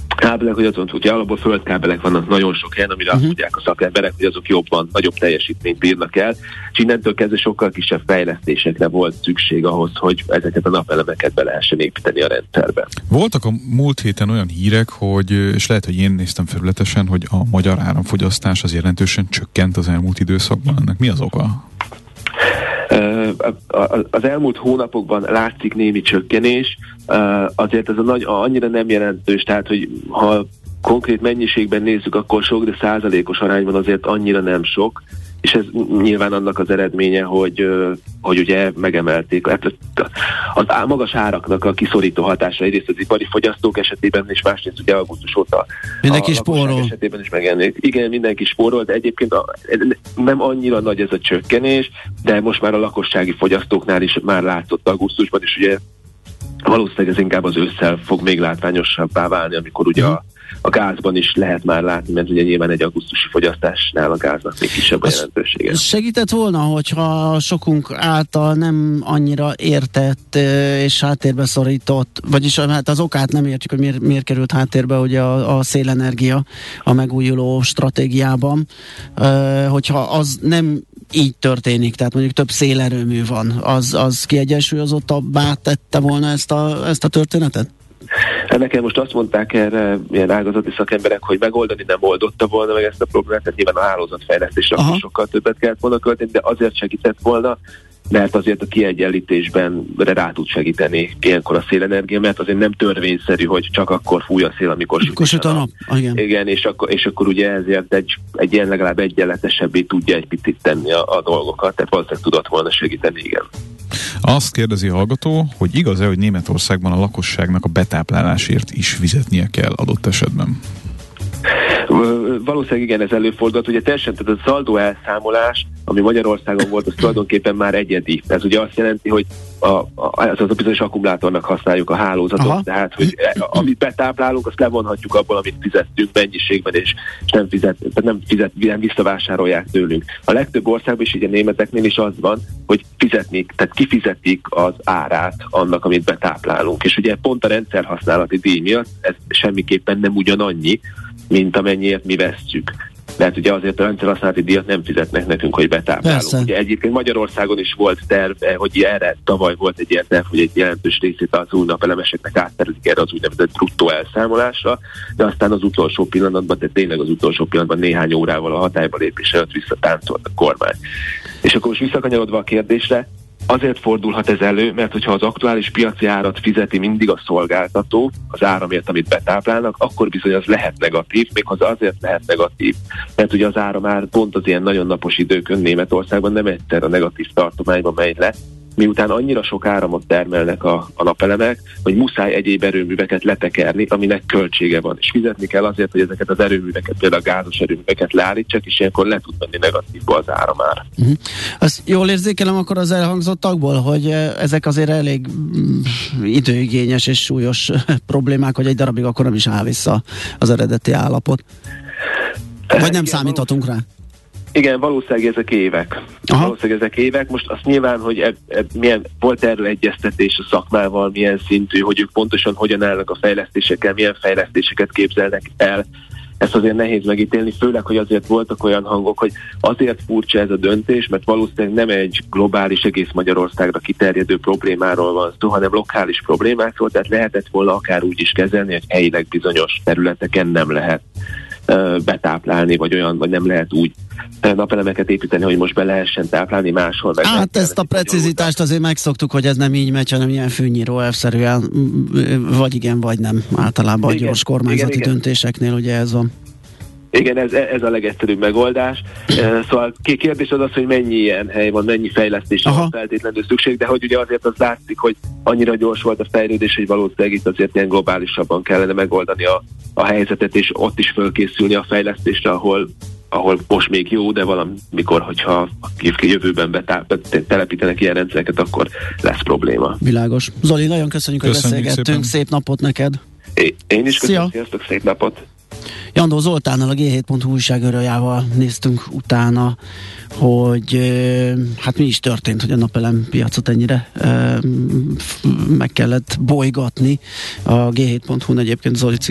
kábelek, hogy azon, ugye alapból földkábelek vannak nagyon sok helyen, amire uh-huh. azt mondják a szakemberek, hogy azok jobban, nagyobb teljesítményt bírnak el, és innentől kezdve sokkal kisebb fejlesztésekre volt szükség ahhoz, hogy ezeket a napelemeket be lehessen építeni a rendszerbe. Voltak a múlt héten olyan hírek, hogy, és lehet, hogy én néztem felületesen, hogy a magyar áramfogyasztás az jelentősen csökkent az elmúlt időszakban. Ennek mi az oka? Az elmúlt hónapokban látszik némi csökkenés, azért ez a nagy, annyira nem jelentős, tehát hogy ha konkrét mennyiségben nézzük, akkor sok, de százalékos arányban azért annyira nem sok, és ez nyilván annak az eredménye, hogy, hogy ugye megemelték az magas áraknak a kiszorító hatása egyrészt az ipari fogyasztók esetében, és másrészt ugye augusztus óta mindenki a spórol. Esetében is megemelték. Igen, mindenki spórol, de egyébként a, nem annyira nagy ez a csökkenés, de most már a lakossági fogyasztóknál is már látszott augusztusban, és ugye valószínűleg ez inkább az ősszel fog még látványosabbá válni, amikor ugye a A gázban is lehet már látni, mert ugye nyilván egy augusztusi fogyasztásnál a gáznak még kisebb a jelentősége. Segített volna, hogyha sokunk által nem annyira értett és háttérbe szorított, vagyis hát az okát nem értjük, hogy miért, miért került háttérbe ugye a, a szélenergia a megújuló stratégiában, hogyha az nem így történik, tehát mondjuk több szélerőmű van, az, az kiegyensúlyozottabbá tette volna ezt a, ezt a történetet? Nekem most azt mondták erre ilyen ágazati szakemberek, hogy megoldani nem oldotta volna meg ezt a problémát, tehát nyilván a hálózatfejlesztésre akkor sokkal többet kellett volna költeni, de azért segített volna, mert azért a kiegyenlítésben rá tud segíteni ilyenkor a szélenergia, mert azért nem törvényszerű, hogy csak akkor fúj a szél, amikor süt, süt a nap. Igen, igen és, akkor, és akkor ugye ezért egy, egy ilyen legalább egyenletesebbé tudja egy picit tenni a, a dolgokat, tehát valószínűleg tudott volna segíteni, igen. Azt kérdezi a hallgató, hogy igaz-e, hogy Németországban a lakosságnak a betáplálásért is fizetnie kell adott esetben? Valószínűleg igen, ez előfordult. Ugye teljesen, tehát a szaldó elszámolás, ami Magyarországon volt, az tulajdonképpen már egyedi. Ez ugye azt jelenti, hogy a, a, az, az a bizonyos akkumulátornak használjuk a hálózatot, Aha. tehát hogy amit betáplálunk, azt levonhatjuk abból, amit fizettünk mennyiségben, és nem, fizet, tehát nem, fizet, nem visszavásárolják tőlünk. A legtöbb országban is, így a németeknél is az van, hogy fizetnik, tehát kifizetik az árát annak, amit betáplálunk. És ugye pont a rendszerhasználati díj miatt ez semmiképpen nem ugyanannyi, mint amennyiért mi vesszük. Mert ugye azért a rendszerhasználati díjat nem fizetnek nekünk, hogy betáplálunk. Persze. Ugye egyébként Magyarországon is volt terv, hogy erre tavaly volt egy ilyen terv, hogy egy jelentős részét az új napelemeseknek átterülik erre az úgynevezett bruttó elszámolásra, de aztán az utolsó pillanatban, tehát tényleg az utolsó pillanatban néhány órával a hatályba lépés előtt visszatáncolt a kormány. És akkor most visszakanyarodva a kérdésre, azért fordulhat ez elő, mert hogyha az aktuális piaci árat fizeti mindig a szolgáltató, az áramért, amit betáplálnak, akkor bizony az lehet negatív, méghozzá azért lehet negatív, mert ugye az áramár pont az ilyen nagyon napos időkön Németországban nem egyszer a negatív tartományba megy le, miután annyira sok áramot termelnek a, a napelemek, hogy muszáj egyéb erőműveket letekerni, aminek költsége van. És fizetni kell azért, hogy ezeket az erőműveket, például a gázos erőműveket leállítsak, és ilyenkor le tud menni negatívba az áramár. Uh-huh. Azt jól érzékelem akkor az elhangzottakból, hogy ezek azért elég időigényes és súlyos problémák, hogy egy darabig akkor nem is áll vissza az eredeti állapot. Vagy nem Igen, számíthatunk rá? Igen, valószínűleg ezek évek. Aha. Valószínűleg ezek évek. Most azt nyilván, hogy eb, eb, milyen, volt erről egyeztetés a szakmával, milyen szintű, hogy ők pontosan hogyan állnak a fejlesztésekkel, milyen fejlesztéseket képzelnek el. Ezt azért nehéz megítélni, főleg, hogy azért voltak olyan hangok, hogy azért furcsa ez a döntés, mert valószínűleg nem egy globális, egész Magyarországra kiterjedő problémáról van szó, hanem lokális problémákról, tehát lehetett volna akár úgy is kezelni, hogy helyileg bizonyos területeken nem lehet betáplálni, vagy olyan, vagy nem lehet úgy napelemeket építeni, hogy most be lehessen táplálni máshol. Hát ezt a precizitást azért megszoktuk, hogy ez nem így megy, hanem ilyen fűnyíró elvszerűen, vagy igen, vagy nem. Általában igen, a gyors kormányzati igen, döntéseknél ugye ez van. Igen, ez, ez a legegyszerűbb megoldás. Szóval kérdés az az, hogy mennyi ilyen hely van, mennyi fejlesztésre van feltétlenül szükség, de hogy ugye azért az látszik, hogy annyira gyors volt a fejlődés, hogy valószínűleg itt azért ilyen globálisabban kellene megoldani a, a helyzetet, és ott is fölkészülni a fejlesztésre, ahol ahol most még jó, de valamikor, hogyha a jövőben betáp- telepítenek ilyen rendszereket, akkor lesz probléma. Világos. Zoli, nagyon köszönjük, köszönjük hogy beszélgettünk. Szépen. Szép napot neked. É, én is köszönöm, sziasztok, szép napot. Jandó Zoltánnal, a gé hét pont hu újságírójával néztünk utána, hogy hát mi is történt, hogy a napelem piacot ennyire meg kellett bolygatni. A gé hét pont hu egyébként Zoli cikke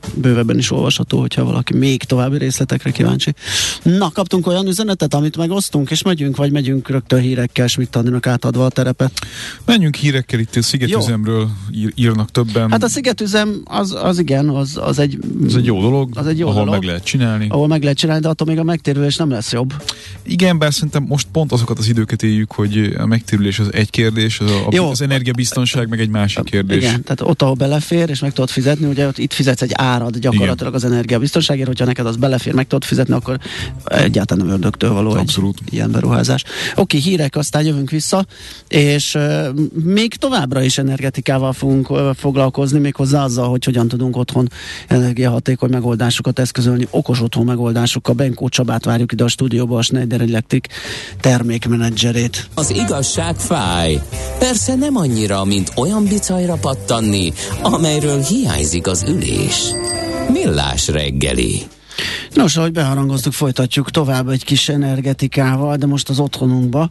bővebben is olvasható, hogyha valaki még további részletekre kíváncsi. Na, kaptunk olyan üzenetet, amit megosztunk, és megyünk, vagy megyünk rögtön hírekkel, Schmidt Andinak átadva a terepet? Menjünk hírekkel, itt a szigetüzemről ír, írnak többen. Hát a szigetüzem az, az igen, az, az egy... Ez egy jó dolog, az egy jó ahol dolog, meg lehet csinálni. Ahol meg lehet csinálni, de attól még a megtérülés nem lesz jobb. Igen, bár szerintem most pont azokat az időket éljük, hogy a megtérülés az egy kérdés, az, a, az energiabiztonság meg egy másik kérdés. Igen, tehát ott, ahol belefér, és meg tudod fizetni, ugye ott itt fizetsz egy árad gyakorlatilag igen. Az energiabiztonságért, hogyha neked az belefér, meg tudod fizetni, akkor egyáltalán nem ördögtől való abszolút. Egy ilyen beruházás. Oké, hírek, aztán jövünk vissza, és uh, még továbbra is energetikával fogunk uh, foglalkozni, méghozzá azzal, hogy hogyan tudunk otthon energiahatékony megoldásokat eszközölni, okos otthon megoldásokkal. Benkó Csabát várjuk ide a stúdióba, a Schneider Electric termékmenedzserét. Az igazság fáj. Persze nem annyira, mint olyan bicajra pattanni, amelyről hiányzik az ülés. Millás reggeli. Nos, ahogy beharangoztuk, folytatjuk tovább egy kis energetikával, de most az otthonunkba.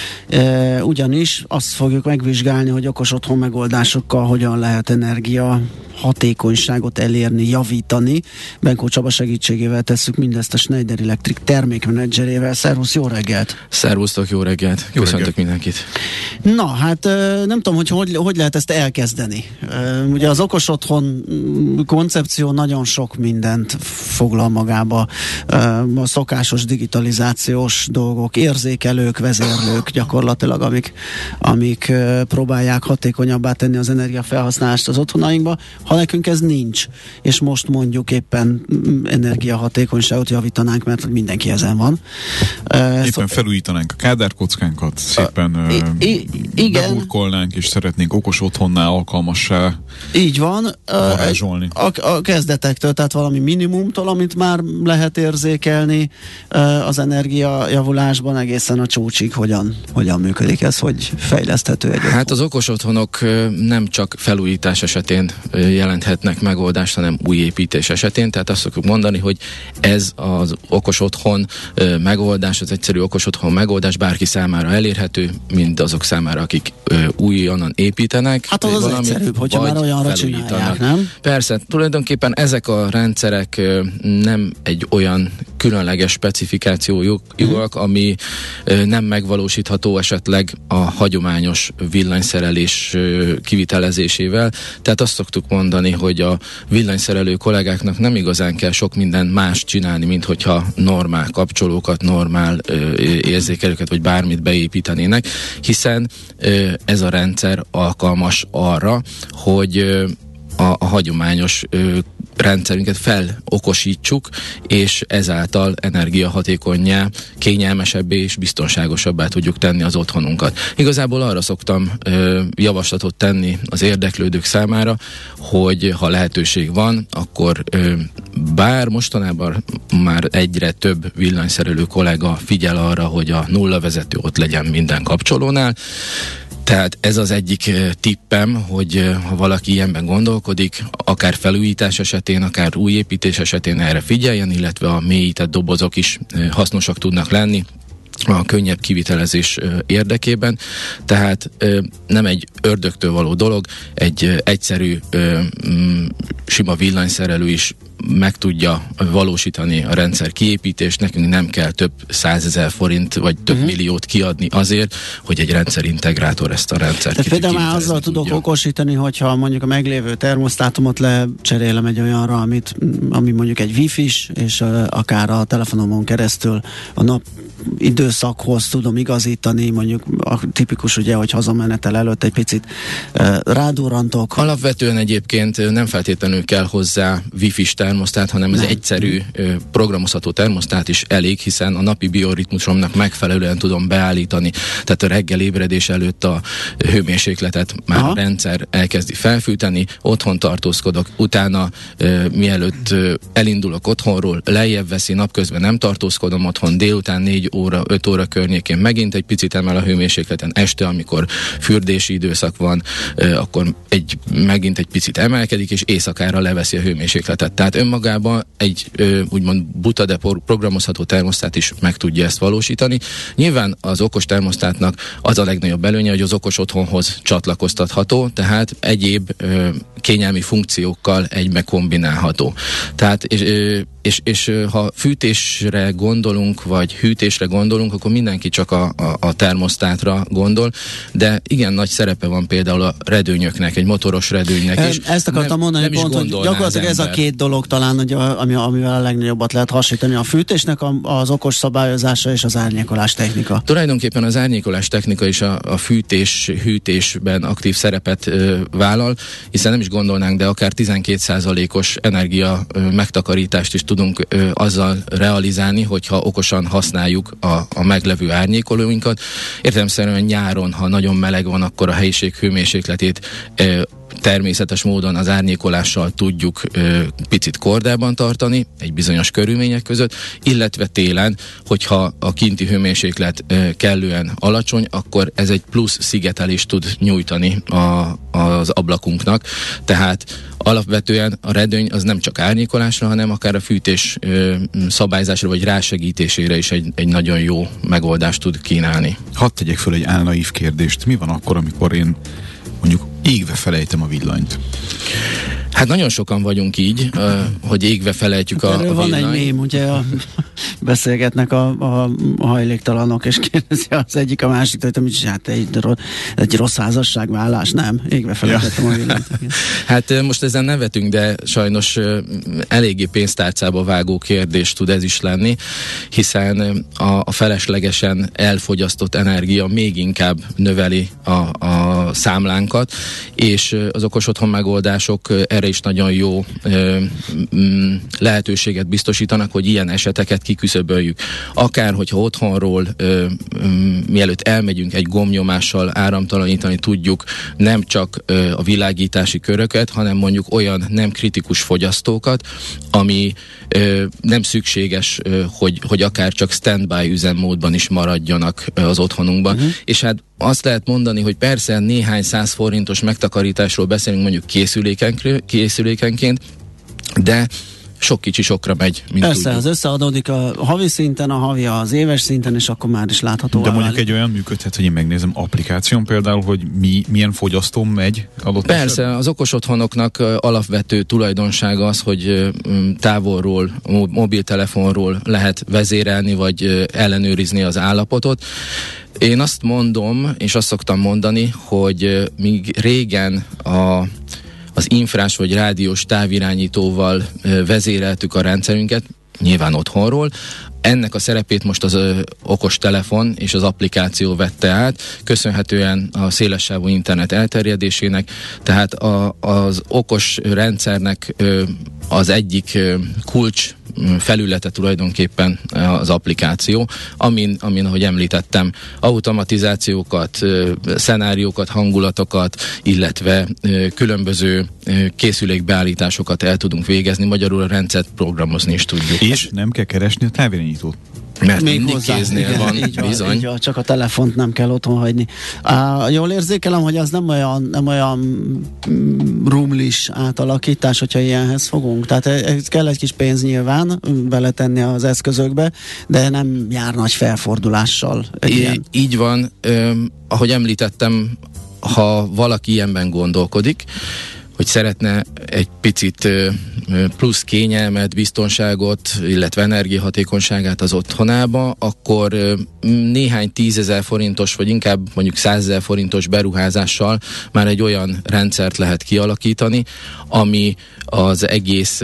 E, ugyanis azt fogjuk megvizsgálni, hogy okos otthon megoldásokkal hogyan lehet energia hatékonyságot elérni, javítani. Benkó Csaba segítségével tesszük mindezt a Schneider Electric termékmenedzserével. Szervusz, jó reggelt! Szervusztok, jó reggelt! Jó Köszöntök mindenkit! Na, hát nem tudom, hogy, hogy hogy lehet ezt elkezdeni. Ugye az okos otthon koncepció nagyon sok mindent foglal magába. A szokásos digitalizációs dolgok, érzékelők, vezérlők gyakorlatilag, amik, amik próbálják hatékonyabbá tenni az energiafelhasználást az otthonainkba. Ha nekünk ez nincs, és most mondjuk éppen energiahatékonyságot javítanánk, mert mindenki ezen van. Éppen szó... felújítanánk a kádárkockánkat, szépen uh, I- I- beburkolnánk, és szeretnénk okos otthonnál alkalmassá így van. varázsolni. A, a kezdetektől, tehát valami minimumtól, amit már lehet érzékelni az energiajavulásban, egészen a csúcsig, hogyan, hogyan működik ez, hogy fejleszthető egy Hát otthon. Az okos otthonok nem csak felújítás esetén jelenthetnek megoldást, hanem új építés esetén, tehát azt szokjuk mondani, hogy ez az okos otthon megoldás, az egyszerű okos otthon megoldás bárki számára elérhető, mind azok számára, akik újonnan építenek. Hát az az egyszerűbb, hogyha már olyanra csinálják, nem? Persze, tulajdonképpen ezek a rendszerek nem egy olyan különleges specifikációjuk, hmm. ami nem megvalósítható esetleg a hagyományos villanyszerelés kivitelezésével. Tehát azt szoktuk mondani, hogy a villanyszerelő kollégáknak nem igazán kell sok minden más csinálni, mint hogyha normál kapcsolókat, normál érzékelőket, vagy bármit beépítenének, hiszen ez a rendszer alkalmas arra, hogy a, a hagyományos rendszerünket felokosítsuk, és ezáltal energiahatékonnyá, kényelmesebbé és biztonságosabbá tudjuk tenni az otthonunkat. Igazából arra szoktam ö, javaslatot tenni az érdeklődők számára, hogy ha lehetőség van, akkor ö, bár mostanában már egyre több villanyszerelő kollega figyel arra, hogy a nulla vezető ott legyen minden kapcsolónál. Tehát ez az egyik tippem, hogy ha valaki ilyenben gondolkodik, akár felújítás esetén, akár új építés esetén erre figyeljen, illetve a mélyített dobozok is hasznosak tudnak lenni a könnyebb kivitelezés érdekében. Tehát nem egy ördögtől való dolog, egy egyszerű sima villanyszerelő is meg tudja valósítani a rendszer kiépítést, nekünk nem kell több százezer forint vagy több uh-huh. milliót kiadni azért, hogy egy rendszerintegrátor ezt a rendszert Tehát például már azzal tudok tudja. okosítani, hogyha mondjuk a meglévő termosztátumot lecserélem egy olyanra, amit, ami mondjuk egy wifi-s, és uh, akár a telefonomon keresztül a nap időszakhoz tudom igazítani, mondjuk a tipikus ugye, hogy hazamenetel előtt egy picit uh, rádurrantok. Alapvetően egyébként nem feltétlenül kell hozzá wifi-s termosztát, hanem ez egyszerű programozható termosztát is elég, hiszen a napi bioritmusomnak megfelelően tudom beállítani. Tehát a reggel ébredés előtt a hőmérsékletet már Aha. a rendszer elkezdi felfűteni, otthon tartózkodok, utána uh, mielőtt uh, elindulok otthonról, lejjebb veszi, napközben nem tartózkodom otthon, délután négy óra, öt óra környékén megint egy picit emel a hőmérsékleten, este, amikor fürdési időszak éjszak van, akkor egy, megint egy picit emelkedik, és éjszakára leveszi a hőmérsékletet. Tehát önmagában egy úgymond buta, de programozható termosztát is meg tudja ezt valósítani. Nyilván az okos termosztátnak az a legnagyobb előnye, hogy az okos otthonhoz csatlakoztatható, tehát egyéb ö, kényelmi funkciókkal egybe kombinálható. Tehát és, ö, és, és ha fűtésre gondolunk, vagy hűtésre gondolunk, akkor mindenki csak a, a, a termosztátra gondol, de igen nagy szerepe van például a redőnyöknek, egy motoros redőnynek is. Ezt akartam nem, mondani, nem pont, hogy gyakorlatilag ez a két dolog talán, hogy a, ami, amivel a legnagyobbat lehet hasonlítani, a fűtésnek a, az okos szabályozása és az árnyékolás technika. Tulajdonképpen az árnyékolás technika is a, a fűtés, hűtésben aktív szerepet ö, vállal, hiszen nem is gondolnánk, de akár tizenkét százalékos energia ö, megtakarítást is tudunk ö, azzal realizálni, hogyha okosan használjuk a, a meglevő árnyékolóinkat. Értelemszerűen nyáron, ha nagyon meleg van, akkor a helyiség hőmérsékletét ö, természetes módon az árnyékolással tudjuk ö, picit kordában tartani, egy bizonyos körülmények között, illetve télen, hogyha a kinti hőmérséklet ö, kellően alacsony, akkor ez egy plusz szigetelést tud nyújtani a, az ablakunknak. Tehát alapvetően a redőny az nem csak árnyékolásra, hanem akár a fűtés ö, szabályzásra vagy rásegítésére is egy, egy nagyon jó megoldást tud kínálni. Hadd tegyek föl egy álnaív kérdést. Mi van akkor, amikor én mondjuk égve felejtem a villanyt? Hát nagyon sokan vagyunk így, uh, hogy égve felejtjük a, a villanyt. Van egy mém, ugye a, beszélgetnek a, a, a hajléktalanok, és kérdezi az egyik a másik, hogy mit hát egy, egy rossz házasságvállás, nem? Égve felejtettem ja. a villanyt. Hát most ezen nevetünk, de sajnos uh, eléggé pénztárcába vágó kérdés tud ez is lenni, hiszen a, a feleslegesen elfogyasztott energia még inkább növeli a, a számlánkat, és az okos otthon megoldások erre is nagyon jó ö, m, lehetőséget biztosítanak, hogy ilyen eseteket kiküszöböljük. Akár, hogyha otthonról ö, m, mielőtt elmegyünk egy gombnyomással áramtalanítani tudjuk nem csak ö, a világítási köröket, hanem mondjuk olyan nem kritikus fogyasztókat, ami ö, nem szükséges, ö, hogy, hogy akár csak standby üzemmódban is maradjanak ö, az otthonunkban. Uh-huh. És hát azt lehet mondani, hogy persze néhány száz forintos megtakarításról beszélünk mondjuk készülékenként, de sok kicsi sokra megy, mint Persze, tudjuk. az összeadódik a havi szinten, a havi az éves szinten, és akkor már is látható. De mondjuk egy olyan működhet, hogy én megnézem applikáción például, hogy mi, milyen fogyasztóm megy adott Persze, esetben? az okos otthonoknak alapvető tulajdonsága az, hogy távolról, mobiltelefonról lehet vezérelni, vagy ellenőrizni az állapotot. Én azt mondom, és azt szoktam mondani, hogy míg régen a az infrás vagy rádiós távirányítóval vezéreltük a rendszerünket, nyilván otthonról. Ennek a szerepét most az ö, okos telefon és az applikáció vette át, köszönhetően a szélessávú internet elterjedésének, tehát a, az okos rendszernek ö, az egyik ö, kulcs felülete tulajdonképpen az applikáció, amin, amin, ahogy említettem, automatizációkat, szenáriókat, hangulatokat, illetve különböző készülékbeállításokat el tudunk végezni, magyarul a rendszert programozni is tudjuk. És nem kell keresni a távirányítót. Mert még mindig hozzá, kéznél igen, van, így van, bizony. így van, csak a telefont nem kell otthon hagyni. Uh, jól érzékelem, hogy az nem olyan, nem olyan mm, rumlis átalakítás, hogyha ilyenhez fogunk. Tehát ez kell egy kis pénz nyilván beletenni az eszközökbe, de nem jár nagy felfordulással. I- így van. Öm, ahogy említettem, ha valaki ilyenben gondolkodik, hogy szeretne egy picit plusz kényelmet, biztonságot, illetve energiahatékonyságát az otthonába, akkor néhány tízezer forintos, vagy inkább mondjuk százezer forintos beruházással már egy olyan rendszert lehet kialakítani, ami az egész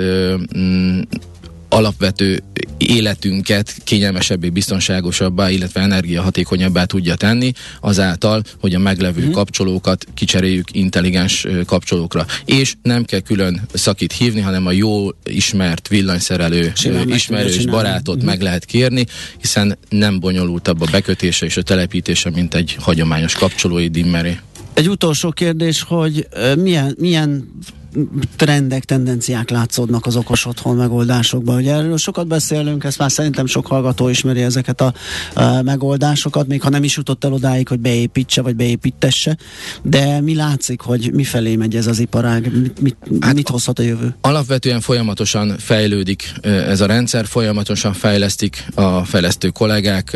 alapvető életünket kényelmesebbé, biztonságosabbá, illetve energiahatékonyabbá tudja tenni, azáltal, hogy a meglevő mm. kapcsolókat kicseréljük intelligens kapcsolókra. És nem kell külön szakit hívni, hanem a jól ismert villanyszerelő Simán ismerős barátot mm. meg lehet kérni, hiszen nem bonyolultabb a bekötése és a telepítése, mint egy hagyományos kapcsolói dimmeré. Egy utolsó kérdés, hogy milyen, milyen trendek, tendenciák látszódnak az okos otthon megoldásokban. Ugye erről sokat beszélünk, ezt már szerintem sok hallgató ismeri ezeket a, a megoldásokat, még ha nem is jutott el odáig, hogy beépítse, vagy beépítesse, de mi látszik, hogy mifelé megy ez az iparág, mit, mit, hát mit hozhat a jövő? Alapvetően folyamatosan fejlődik ez a rendszer, folyamatosan fejlesztik a fejlesztő kollégák,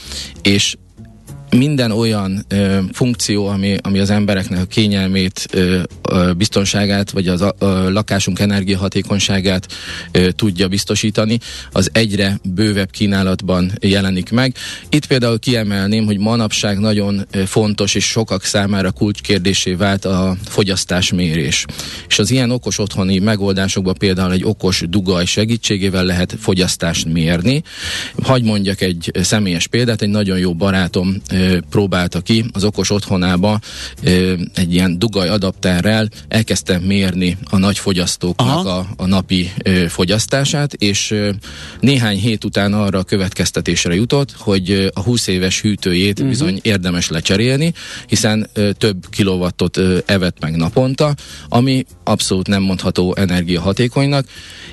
és minden olyan ö, funkció, ami, ami az embereknek a kényelmét, ö, ö, biztonságát, vagy az a, a lakásunk energiahatékonyságát ö, tudja biztosítani, az egyre bővebb kínálatban jelenik meg. Itt például kiemelném, hogy manapság nagyon ö, fontos és sokak számára kulcskérdésé vált a fogyasztásmérés. És az ilyen okos otthoni megoldásokban például egy okos dugaj segítségével lehet fogyasztást mérni. Hagy mondjak egy személyes példát, egy nagyon jó barátom próbálta ki az okos otthonába egy ilyen dugaj adapterrel, elkezdte mérni a nagy fogyasztóknak a, a napi fogyasztását, és néhány hét után arra a következtetésre jutott, hogy a húsz éves hűtőjét uh-huh. bizony érdemes lecserélni, hiszen több kilowattot evett meg naponta, ami abszolút nem mondható energiahatékonynak,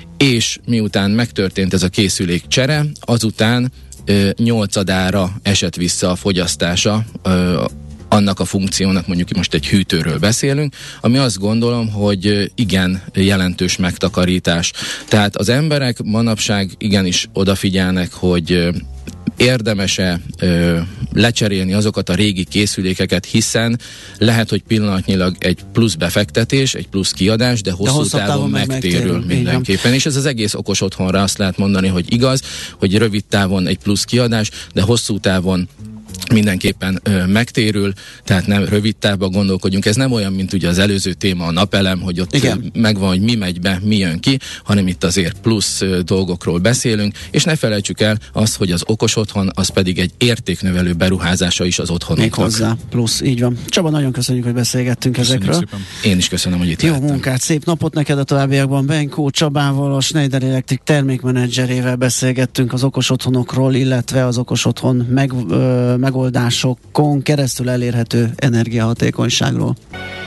és miután megtörtént ez a készülék csere, azután nyolcadára esett vissza a fogyasztása ö, annak a funkciónak, mondjuk most egy hűtőről beszélünk, ami azt gondolom, hogy igen jelentős megtakarítás. Tehát az emberek manapság igenis odafigyelnek, hogy érdemes-e ö, lecserélni azokat a régi készülékeket, hiszen lehet, hogy pillanatnyilag egy plusz befektetés, egy plusz kiadás, de hosszú, de távon, távon megtérül, megtérül mindenképpen. És ez az egész okos otthonra azt lehet mondani, hogy igaz, hogy rövid távon egy plusz kiadás, de hosszú távon mindenképpen ö, megtérül, tehát nem rövid távban gondolkodjunk. Ez nem olyan, mint ugye az előző téma, a napelem, hogy ott ö, megvan, hogy mi megy be, mi jön ki, hanem itt azért plusz ö, dolgokról beszélünk, és ne felejtsük el azt, hogy az okos otthon, az pedig egy értéknövelő beruházása is az otthonoknak. Még hozzá, plusz, így van. Csaba, nagyon köszönjük, hogy beszélgettünk köszönjük ezekről. Szépen. Én is köszönöm, hogy itt Jó lehettem. munkát, szép napot neked a továbbiakban. Benkó Csabával, a Schneider Electric termékmenedzserével beszélgettünk az okos otthonokról, illetve az okos otthon meg, ö, megoldásokon keresztül elérhető energiahatékonyságról.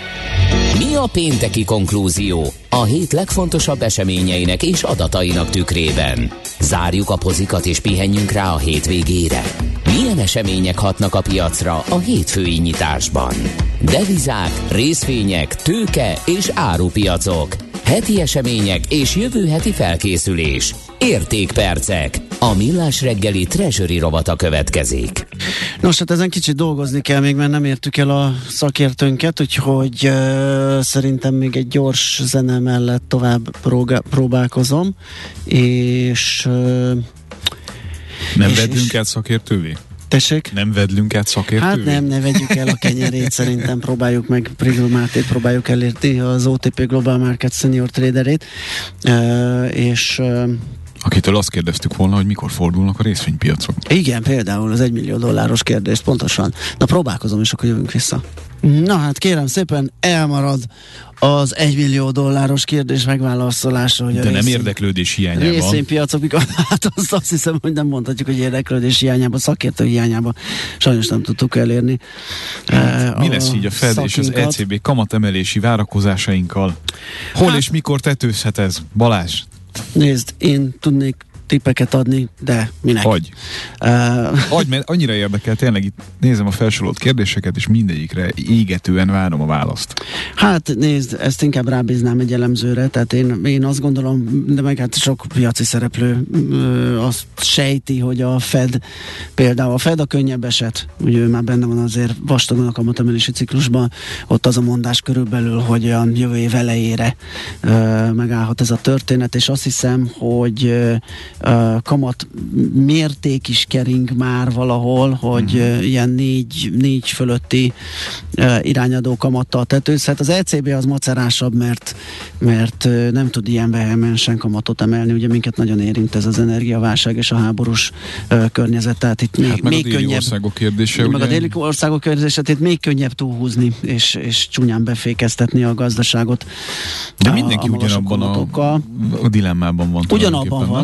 Mi a pénteki konklúzió a hét legfontosabb eseményeinek és adatainak tükrében? Zárjuk a pozikat és pihenjünk rá a hétvégére. Milyen események hatnak a piacra a hétfői nyitásban? Devizák, részvények, tőke és árupiacok. Heti események és jövő heti felkészülés. Értékpercek. A Millás reggeli Treasury rovata következik. Nos, hát ezen kicsit dolgozni kell még, mert nem értük el a szakértőnket, úgyhogy uh, szerintem még egy gyors zene mellett tovább próga- próbálkozom, és... Uh, nem és, vedlünk és, át szakértővé? Tessék? Nem vedlünk át szakértővé? Hát nem, ne vegyük el a kenyerét, szerintem próbáljuk meg, Prigl Mátét próbáljuk elérni, az o té pé Global Market Senior Traderét, uh, és... Uh, akitől azt kérdeztük volna, hogy mikor fordulnak a részvénypiacok. Igen, például az egymillió dolláros kérdés, pontosan. Na, próbálkozom, és akkor jövünk vissza. Na hát kérem szépen, elmarad az egymillió dolláros kérdés megválaszolása, hogy de a nem részvény, érdeklődés hiányában. Részvénypiacok, mikor, hát azt, azt hiszem, hogy nem mondhatjuk, hogy érdeklődés hiányában, szakértő hiányában sajnos nem tudtuk elérni. Hát, mi lesz így a Fed szakinkat és az é cé bé kamatemelési várakozásainkkal? Hol hát, és mikor tetőzhet ez? Balázs? Nézd, én tudnék tippeket adni, de minek? Hagy. Uh, Hagy, mert annyira érdekel, tényleg itt nézem a felsorolt kérdéseket, és mindegyikre égetően várom a választ. Hát nézd, ezt inkább rábíznám egy elemzőre, tehát én, én azt gondolom, de meg hát sok piaci szereplő ö, azt sejti, hogy a Fed, például a Fed a könnyebb eset, ugye ő már benne van azért vastagon a kamatemelési ciklusban, ott az a mondás körülbelül, hogy olyan jövő év elejére ö, megállhat ez a történet, és azt hiszem, hogy ö, Uh, kamat mérték is kering már valahol, hogy uh, ilyen négy, négy fölötti uh, irányadó kamattal tetőzhet. Az é cé bé az macerásabb, mert, mert uh, nem tud ilyen vehemensen kamatot emelni. Ugye minket nagyon érint ez az energiaválság és a háborús uh, környezet, tehát itt még, hát meg még a déli könnyebb. országok kérdése, meg ugye? a déli országok kérdése, itt még könnyebb túlhúzni és, és csúnyán befékeztetni a gazdaságot. De mindenki a, a ugyanabban a, a dilemmában van. Ugyanabban van. Tehát, Hát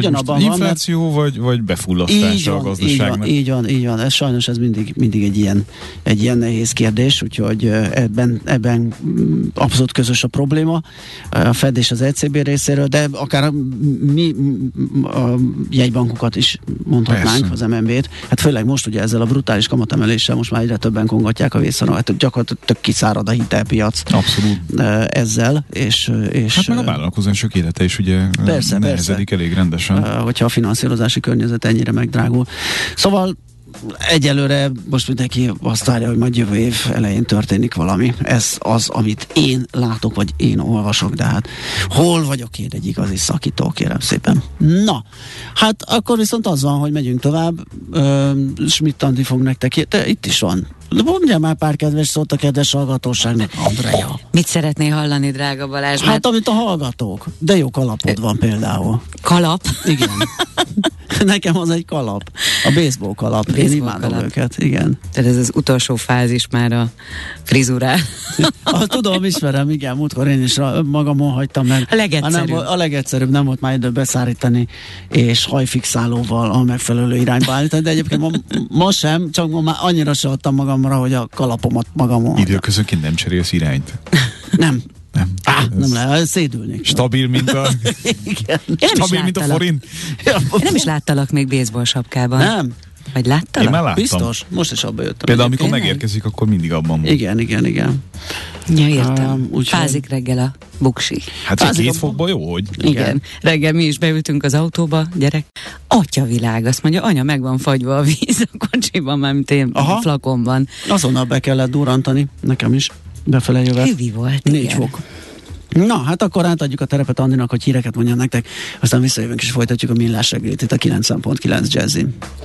ugyanabban van. van. Infláció vagy, vagy befullasztása a gazdaságnak? Így van, így van, így van. Ez sajnos ez mindig, mindig egy ilyen, egy ilyen nehéz kérdés, úgyhogy ebben, ebben abszolút közös a probléma. A Fed és az é cé bé részéről, de akár mi a jegybankokat is mondhatnánk, persze, az em en bé-t. Hát főleg most ugye ezzel a brutális kamatemeléssel most már egyre többen kongatják a vészszoron, hát gyakorlatilag tök kiszárad a hitelpiac. Abszolút. Ezzel, és, és hát meg a vállalkozások élete is ugye persze, nehezedik persze. elég rendesen. Hogyha a finanszírozási környezet ennyire megdrágul. Szóval egyelőre most mindenki azt várja, hogy majd jövő év elején történik valami. Ez az, amit én látok, vagy én olvasok, de hát hol vagyok én egy igazi szakító, kérem szépen. Na, hát akkor viszont az van, hogy megyünk tovább. Schmidt Andi fog nektek, de itt is van. De mondjál már pár kedves szót a kedves hallgatóságnak, Andrea. Mit szeretnél hallani, drága Balázs? Hát mert... amit a hallgatók. De jó kalapod van például. Kalap? Igen. Nekem az egy kalap. A baseball kalap. Baseball Én imádom kalap. Őket, igen. Tehát ez az utolsó fázis már a frizurál. ah, tudom, ismerem, igen, múltkor én is magamon hagytam meg. A legegyszerűbb. Nem, a legegyszerűbb, nem volt már idő beszárítani, és hajfixálóval a megfelelő irányba állítani, de egyébként ma, ma sem, csak ma már annyira se adtam magamra, hogy a kalapomat magamon időközönként nem cserélsz irányt? Nem. Nem. Á, nem lehet, szédülnék. Stabil, mint a, igen. Stabil, mint a forint. Én nem is láttalak még baseball sapkában. Nem. Vagy láttalak? Én már láttam. Biztos? Most is abba jöttem. Például amikor megérkezik, akkor mindig abban van. Igen, igen, igen. Ja, értem. Um, úgy Fázik reggel a buksi. Hát a két fokban jó, hogy... Igen. igen. Reggel mi is beültünk az autóba, gyerek. Atyavilág, azt mondja, anya, meg van fagyva a víz a kocsiban, mert én a flakonban. Azonnal be kellett durrantani, nekem is. Befele jövet. Hüvi volt, Négy igen. fok. Na, hát akkor átadjuk a terepet Andinak, hogy híreket mondja nektek, aztán visszajövünk és folytatjuk a Millás reggelit itt a kilencven pont kilenc Jazzin.